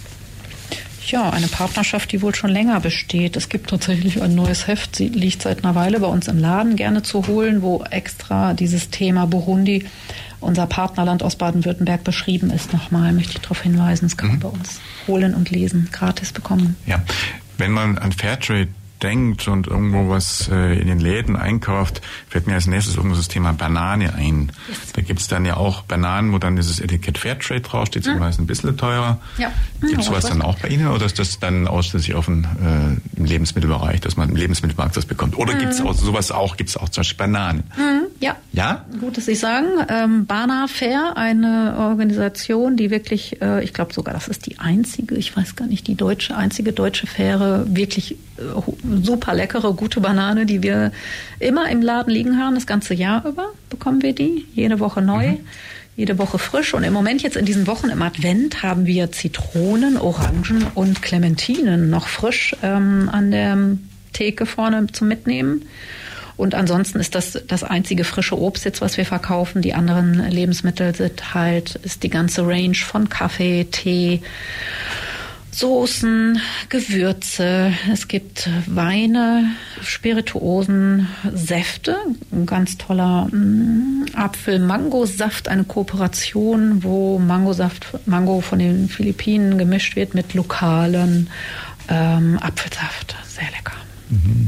ja, eine Partnerschaft, die wohl schon länger besteht. Es gibt tatsächlich ein neues Heft, sie liegt seit einer Weile bei uns im Laden gerne zu holen, wo extra dieses Thema Burundi, unser Partnerland aus Baden-Württemberg, beschrieben ist. Nochmal möchte ich darauf hinweisen, das kann man mhm. bei uns holen und lesen, gratis bekommen. Ja, wenn man an Fairtrade denkt und irgendwo was äh, in den Läden einkauft, fällt mir als nächstes irgendwo das Thema Banane ein. Yes. Da gibt's dann ja auch Bananen, wo dann dieses Etikett Fairtrade draufsteht, mhm. meist ein bisschen teurer. Ja. Gibt es sowas dann auch bei Ihnen oder ist das dann ausschließlich auf dem äh, im Lebensmittelbereich, dass man im Lebensmittelmarkt das bekommt? Oder mhm. gibt's auch sowas auch, gibt's auch zum Beispiel Bananen? Mhm. Ja. Ja? Gut, dass Sie sagen. Ähm, Bana Fair, eine Organisation, die wirklich, äh, ich glaube sogar, das ist die einzige, ich weiß gar nicht, die deutsche, einzige deutsche faire, wirklich äh, super leckere, gute Banane, die wir immer im Laden liegen haben, das ganze Jahr über bekommen wir die, jede Woche neu, mhm. jede Woche frisch. Und im Moment jetzt in diesen Wochen im Advent haben wir Zitronen, Orangen und Clementinen noch frisch ähm, an der Theke vorne zum Mitnehmen. Und ansonsten ist das das einzige frische Obst jetzt, was wir verkaufen. Die anderen Lebensmittel sind halt, ist die ganze Range von Kaffee, Tee, Soßen, Gewürze. Es gibt Weine, Spirituosen, Säfte. Ein ganz toller mm, Apfel-Mango-Saft, eine Kooperation, wo Mangosaft, Mango von den Philippinen gemischt wird mit lokalen ähm, Apfelsaft. Sehr lecker. Mhm.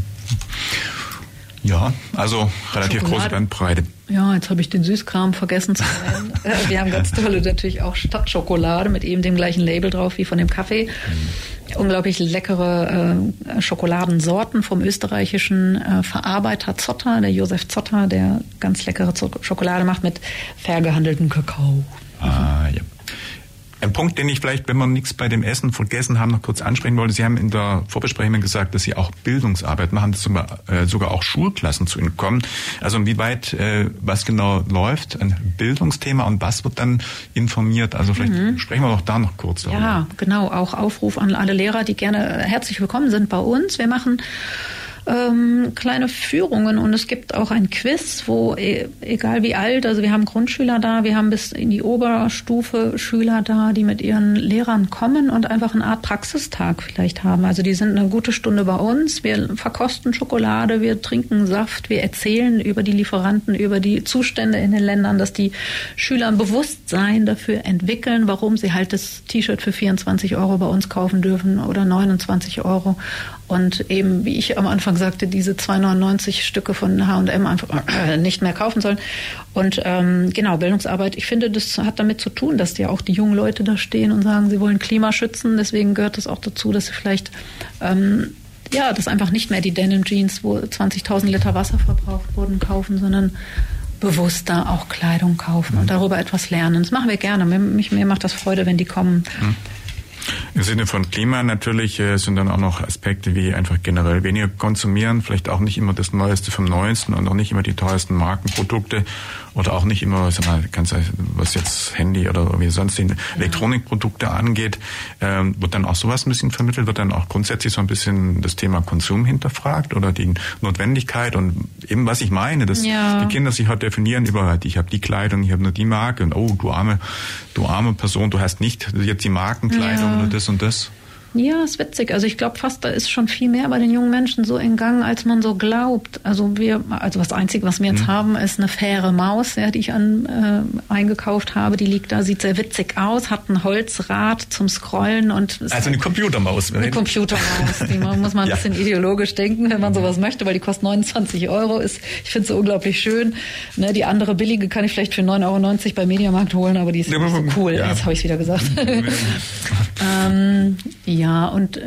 Ja, also relativ Schokolade. Große Bandbreite. Ja, jetzt habe ich den Süßkram vergessen zu erwähnen. Wir haben ganz tolle natürlich auch Stadtschokolade mit eben dem gleichen Label drauf wie von dem Kaffee. Mhm. Unglaublich leckere äh, Schokoladensorten vom österreichischen äh, Verarbeiter Zotter, der Josef Zotter, der ganz leckere Schokolade macht mit fair gehandeltem Kakao. Ah, ja. Ein Punkt, den ich vielleicht, wenn wir nichts bei dem Essen vergessen haben, noch kurz ansprechen wollte. Sie haben in der Vorbesprechung gesagt, dass Sie auch Bildungsarbeit machen, dass sogar, äh, sogar auch Schulklassen zu Ihnen kommen. Also inwieweit, äh, was genau läuft, ein Bildungsthema und was wird dann informiert? Also vielleicht mhm. sprechen wir doch da noch kurz darüber. Ja, genau. Auch Aufruf an alle Lehrer, die gerne herzlich willkommen sind bei uns. Wir machen ähm, kleine Führungen und es gibt auch ein Quiz, wo e- egal wie alt, also wir haben Grundschüler da, wir haben bis in die Oberstufe Schüler da, die mit ihren Lehrern kommen und einfach eine Art Praxistag vielleicht haben. Also die sind eine gute Stunde bei uns, wir verkosten Schokolade, wir trinken Saft, wir erzählen über die Lieferanten, über die Zustände in den Ländern, dass die Schüler ein Bewusstsein dafür entwickeln, warum sie halt das T-Shirt für vierundzwanzig Euro bei uns kaufen dürfen oder neunundzwanzig Euro. Und eben, wie ich am Anfang sagte, diese zwei neunundneunzig Stücke von H und M einfach nicht mehr kaufen sollen. Und ähm, genau, Bildungsarbeit, ich finde, das hat damit zu tun, dass ja auch die jungen Leute da stehen und sagen, sie wollen Klima schützen. Deswegen gehört es auch dazu, dass sie vielleicht, ähm, ja, das einfach nicht mehr die Denim Jeans, wo zwanzigtausend Liter Wasser verbraucht wurden, kaufen, sondern bewusster auch Kleidung kaufen mhm. und darüber etwas lernen. Das machen wir gerne. Mir, mich, mir macht das Freude, wenn die kommen. Mhm. Im Sinne von Klima natürlich äh, sind dann auch noch Aspekte wie einfach generell weniger konsumieren, vielleicht auch nicht immer das Neueste vom Neuesten und auch nicht immer die teuersten Markenprodukte oder auch nicht immer, sag mal, ganz, was jetzt Handy oder wie sonst die Elektronikprodukte angeht, ähm, wird dann auch sowas ein bisschen vermittelt, wird dann auch grundsätzlich so ein bisschen das Thema Konsum hinterfragt oder die Notwendigkeit und eben was ich meine, dass ja. die Kinder sich halt definieren über, halt, ich habe die Kleidung, ich habe nur die Marke und oh, du arme, du arme Person, du hast nicht jetzt die Markenkleidung ja. oder das und das. Ja, ist witzig. Also ich glaube fast, da ist schon viel mehr bei den jungen Menschen so in Gang, als man so glaubt. Also wir, also das Einzige, was wir jetzt mhm. haben, ist eine faire Maus, ja, die ich an, äh, eingekauft habe. Die liegt da, sieht sehr witzig aus, hat ein Holzrad zum Scrollen und also eine Computermaus. Eine Computermaus. Die man, muss man ein ja. bisschen ideologisch denken, wenn man sowas möchte, weil die kostet neunundzwanzig Euro. Ist, ich finde sie unglaublich schön. Ne, die andere billige kann ich vielleicht für neun Euro neunzig bei Mediamarkt holen, aber die ist nicht so cool. Ja. Jetzt habe ich es wieder gesagt. ähm, ja. Ja, und äh,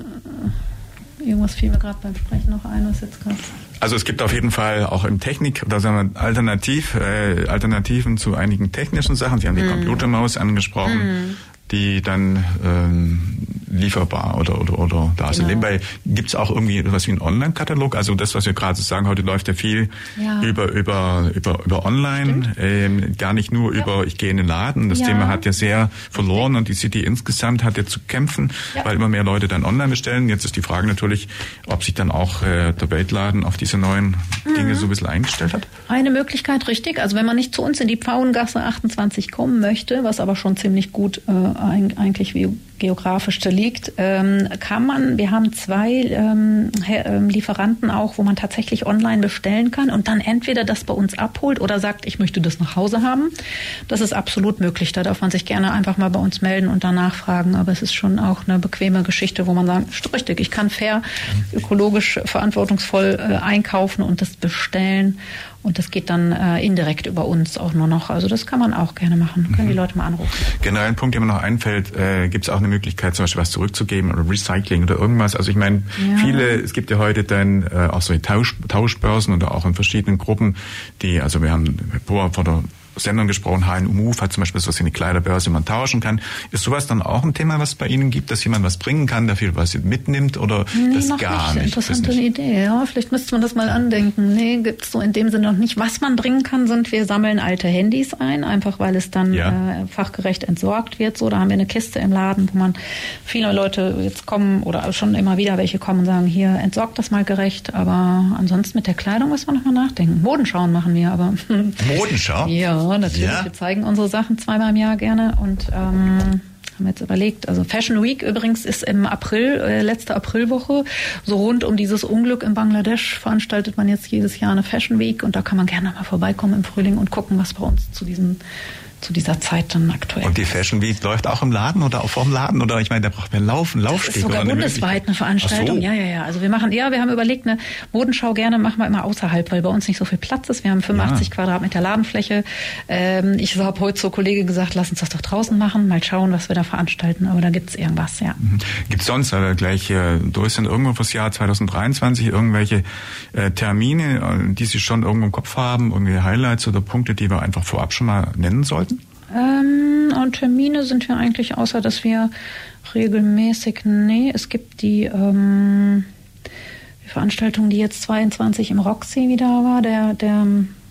irgendwas fiel mir gerade beim Sprechen noch ein, was jetzt gerade... Also es gibt auf jeden Fall auch im Technik, oder sagen wir Alternativ, äh, Alternativen zu einigen technischen Sachen. Sie haben die mm. Computermaus angesprochen, mm. die dann ähm, lieferbar oder oder oder da sind. Genau. Nebenbei gibt es auch irgendwie etwas wie einen Online-Katalog. Also das, was wir gerade sagen, heute läuft ja viel ja. über über über über Online, ähm, gar nicht nur ja. über ich gehe in den Laden. Das ja. Thema hat ja sehr verloren und die City insgesamt hat ja zu kämpfen, ja. weil immer mehr Leute dann online bestellen. Jetzt ist die Frage natürlich, ob sich dann auch äh, der Weltladen auf diese neuen mhm. Dinge so ein bisschen eingestellt hat. Eine Möglichkeit, richtig. Also wenn man nicht zu uns in die Pfauengasse achtundzwanzig kommen möchte, was aber schon ziemlich gut äh, eigentlich wie geografisch da liegt, ähm, kann man, wir haben zwei ähm, Lieferanten auch, wo man tatsächlich online bestellen kann und dann entweder das bei uns abholt oder sagt, ich möchte das nach Hause haben. Das ist absolut möglich. Da darf man sich gerne einfach mal bei uns melden und danach fragen. Aber es ist schon auch eine bequeme Geschichte, wo man sagt, richtig, ich kann fair, ökologisch, verantwortungsvoll äh, einkaufen und das bestellen. Und das geht dann äh, indirekt über uns auch nur noch. Also das kann man auch gerne machen. Können mhm. die Leute mal anrufen. Generell ein Punkt, der mir noch einfällt, äh, gibt es auch eine Möglichkeit, zum Beispiel was zurückzugeben oder Recycling oder irgendwas. Also ich meine, ja. viele, es gibt ja heute dann äh, auch so Tausch, Tauschbörsen oder auch in verschiedenen Gruppen, die, also wir haben vor, vor der Sendung gesprochen, H und M hat zum Beispiel so eine Kleiderbörse, die man tauschen kann. Ist sowas dann auch ein Thema, was es bei Ihnen gibt, dass jemand was bringen kann, dafür was mitnimmt oder nee, das gar nicht? Interessante nicht. Idee, ja. Vielleicht müsste man das mal andenken. Nee, gibt es so in dem Sinne noch nicht. Was man bringen kann, sind, wir sammeln alte Handys ein, einfach weil es dann ja. äh, fachgerecht entsorgt wird. So, da haben wir eine Kiste im Laden, wo man viele Leute jetzt kommen oder schon immer wieder welche kommen und sagen, hier, entsorgt das mal gerecht. Aber ansonsten mit der Kleidung müssen wir noch mal nachdenken. Modenschauen machen wir, aber... Modenschau? Ja. Natürlich, ja. wir zeigen unsere Sachen zweimal im Jahr gerne und ähm, haben jetzt überlegt, also Fashion Week übrigens ist im April, äh, letzte Aprilwoche, so rund um dieses Unglück in Bangladesch veranstaltet man jetzt jedes Jahr eine Fashion Week und da kann man gerne mal vorbeikommen im Frühling und gucken, was bei uns zu diesem zu dieser Zeit dann aktuell. Und die Fashion Week läuft auch im Laden oder auch vorm Laden? Oder ich meine, da braucht man Laufen, Laufsteg. Das ist sogar oder eine bundesweit eine Veranstaltung. So. Ja, ja, ja. Also wir machen, ja, wir haben überlegt, eine Modenschau gerne machen wir immer außerhalb, weil bei uns nicht so viel Platz ist. Wir haben fünfundachtzig ja. Quadratmeter Ladenfläche. Ähm, ich habe heute zur Kollegin gesagt, lass uns das doch draußen machen, mal schauen, was wir da veranstalten. Aber da gibt's irgendwas, ja. Mhm. Gibt's sonst äh, gleich äh, durch sind irgendwo fürs Jahr zwanzig dreiundzwanzig irgendwelche äh, Termine, die Sie schon irgendwo im Kopf haben, irgendwelche Highlights oder Punkte, die wir einfach vorab schon mal nennen sollten? Ähm, und Termine sind wir eigentlich, außer dass wir regelmäßig, nee, es gibt die, ähm, die Veranstaltung, die jetzt zweiundzwanzig im Roxy wieder war, der, der,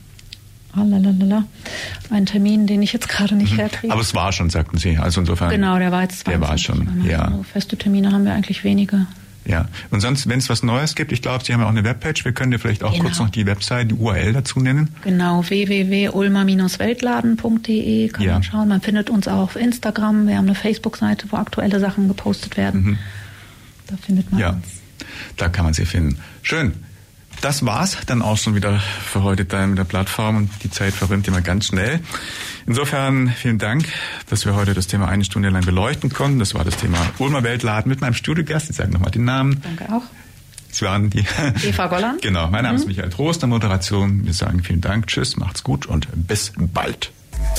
ah, lalalala, ein Termin, den ich jetzt gerade nicht mhm. herkriege. Aber es war schon, sagten Sie, also insofern. Genau, der war jetzt zweiundzwanzig. Der war schon, ja. Also feste Termine haben wir eigentlich wenige. Ja, und sonst, wenn es was Neues gibt, ich glaube, Sie haben ja auch eine Webpage, wir können dir vielleicht auch genau. kurz noch die Website, die U R L dazu nennen. Genau, w w w punkt ulmer weltladen punkt d e kann ja. man schauen. Man findet uns auch auf Instagram, wir haben eine Facebook-Seite, wo aktuelle Sachen gepostet werden. Mhm. Da findet man ja. uns. Da kann man sie finden. Schön. Das war's dann auch schon wieder für heute da mit der Plattform und die Zeit verrinnt immer ganz schnell. Insofern vielen Dank, dass wir heute das Thema eine Stunde lang beleuchten konnten. Das war das Thema Ulmer Weltladen mit meinem Studiogast. Ich sage nochmal den Namen. Danke auch. Es waren die Eva Golland. Genau, mein Name mhm. ist Michael Trost, der Moderation. Wir sagen vielen Dank, tschüss, macht's gut und bis bald.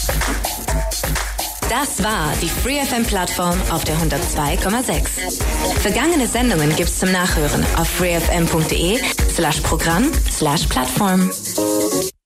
Das war die Free F M-Plattform auf der hundertzwei Komma sechs. Vergangene Sendungen gibt's zum Nachhören auf freefm punkt de slash Programm slash Plattform.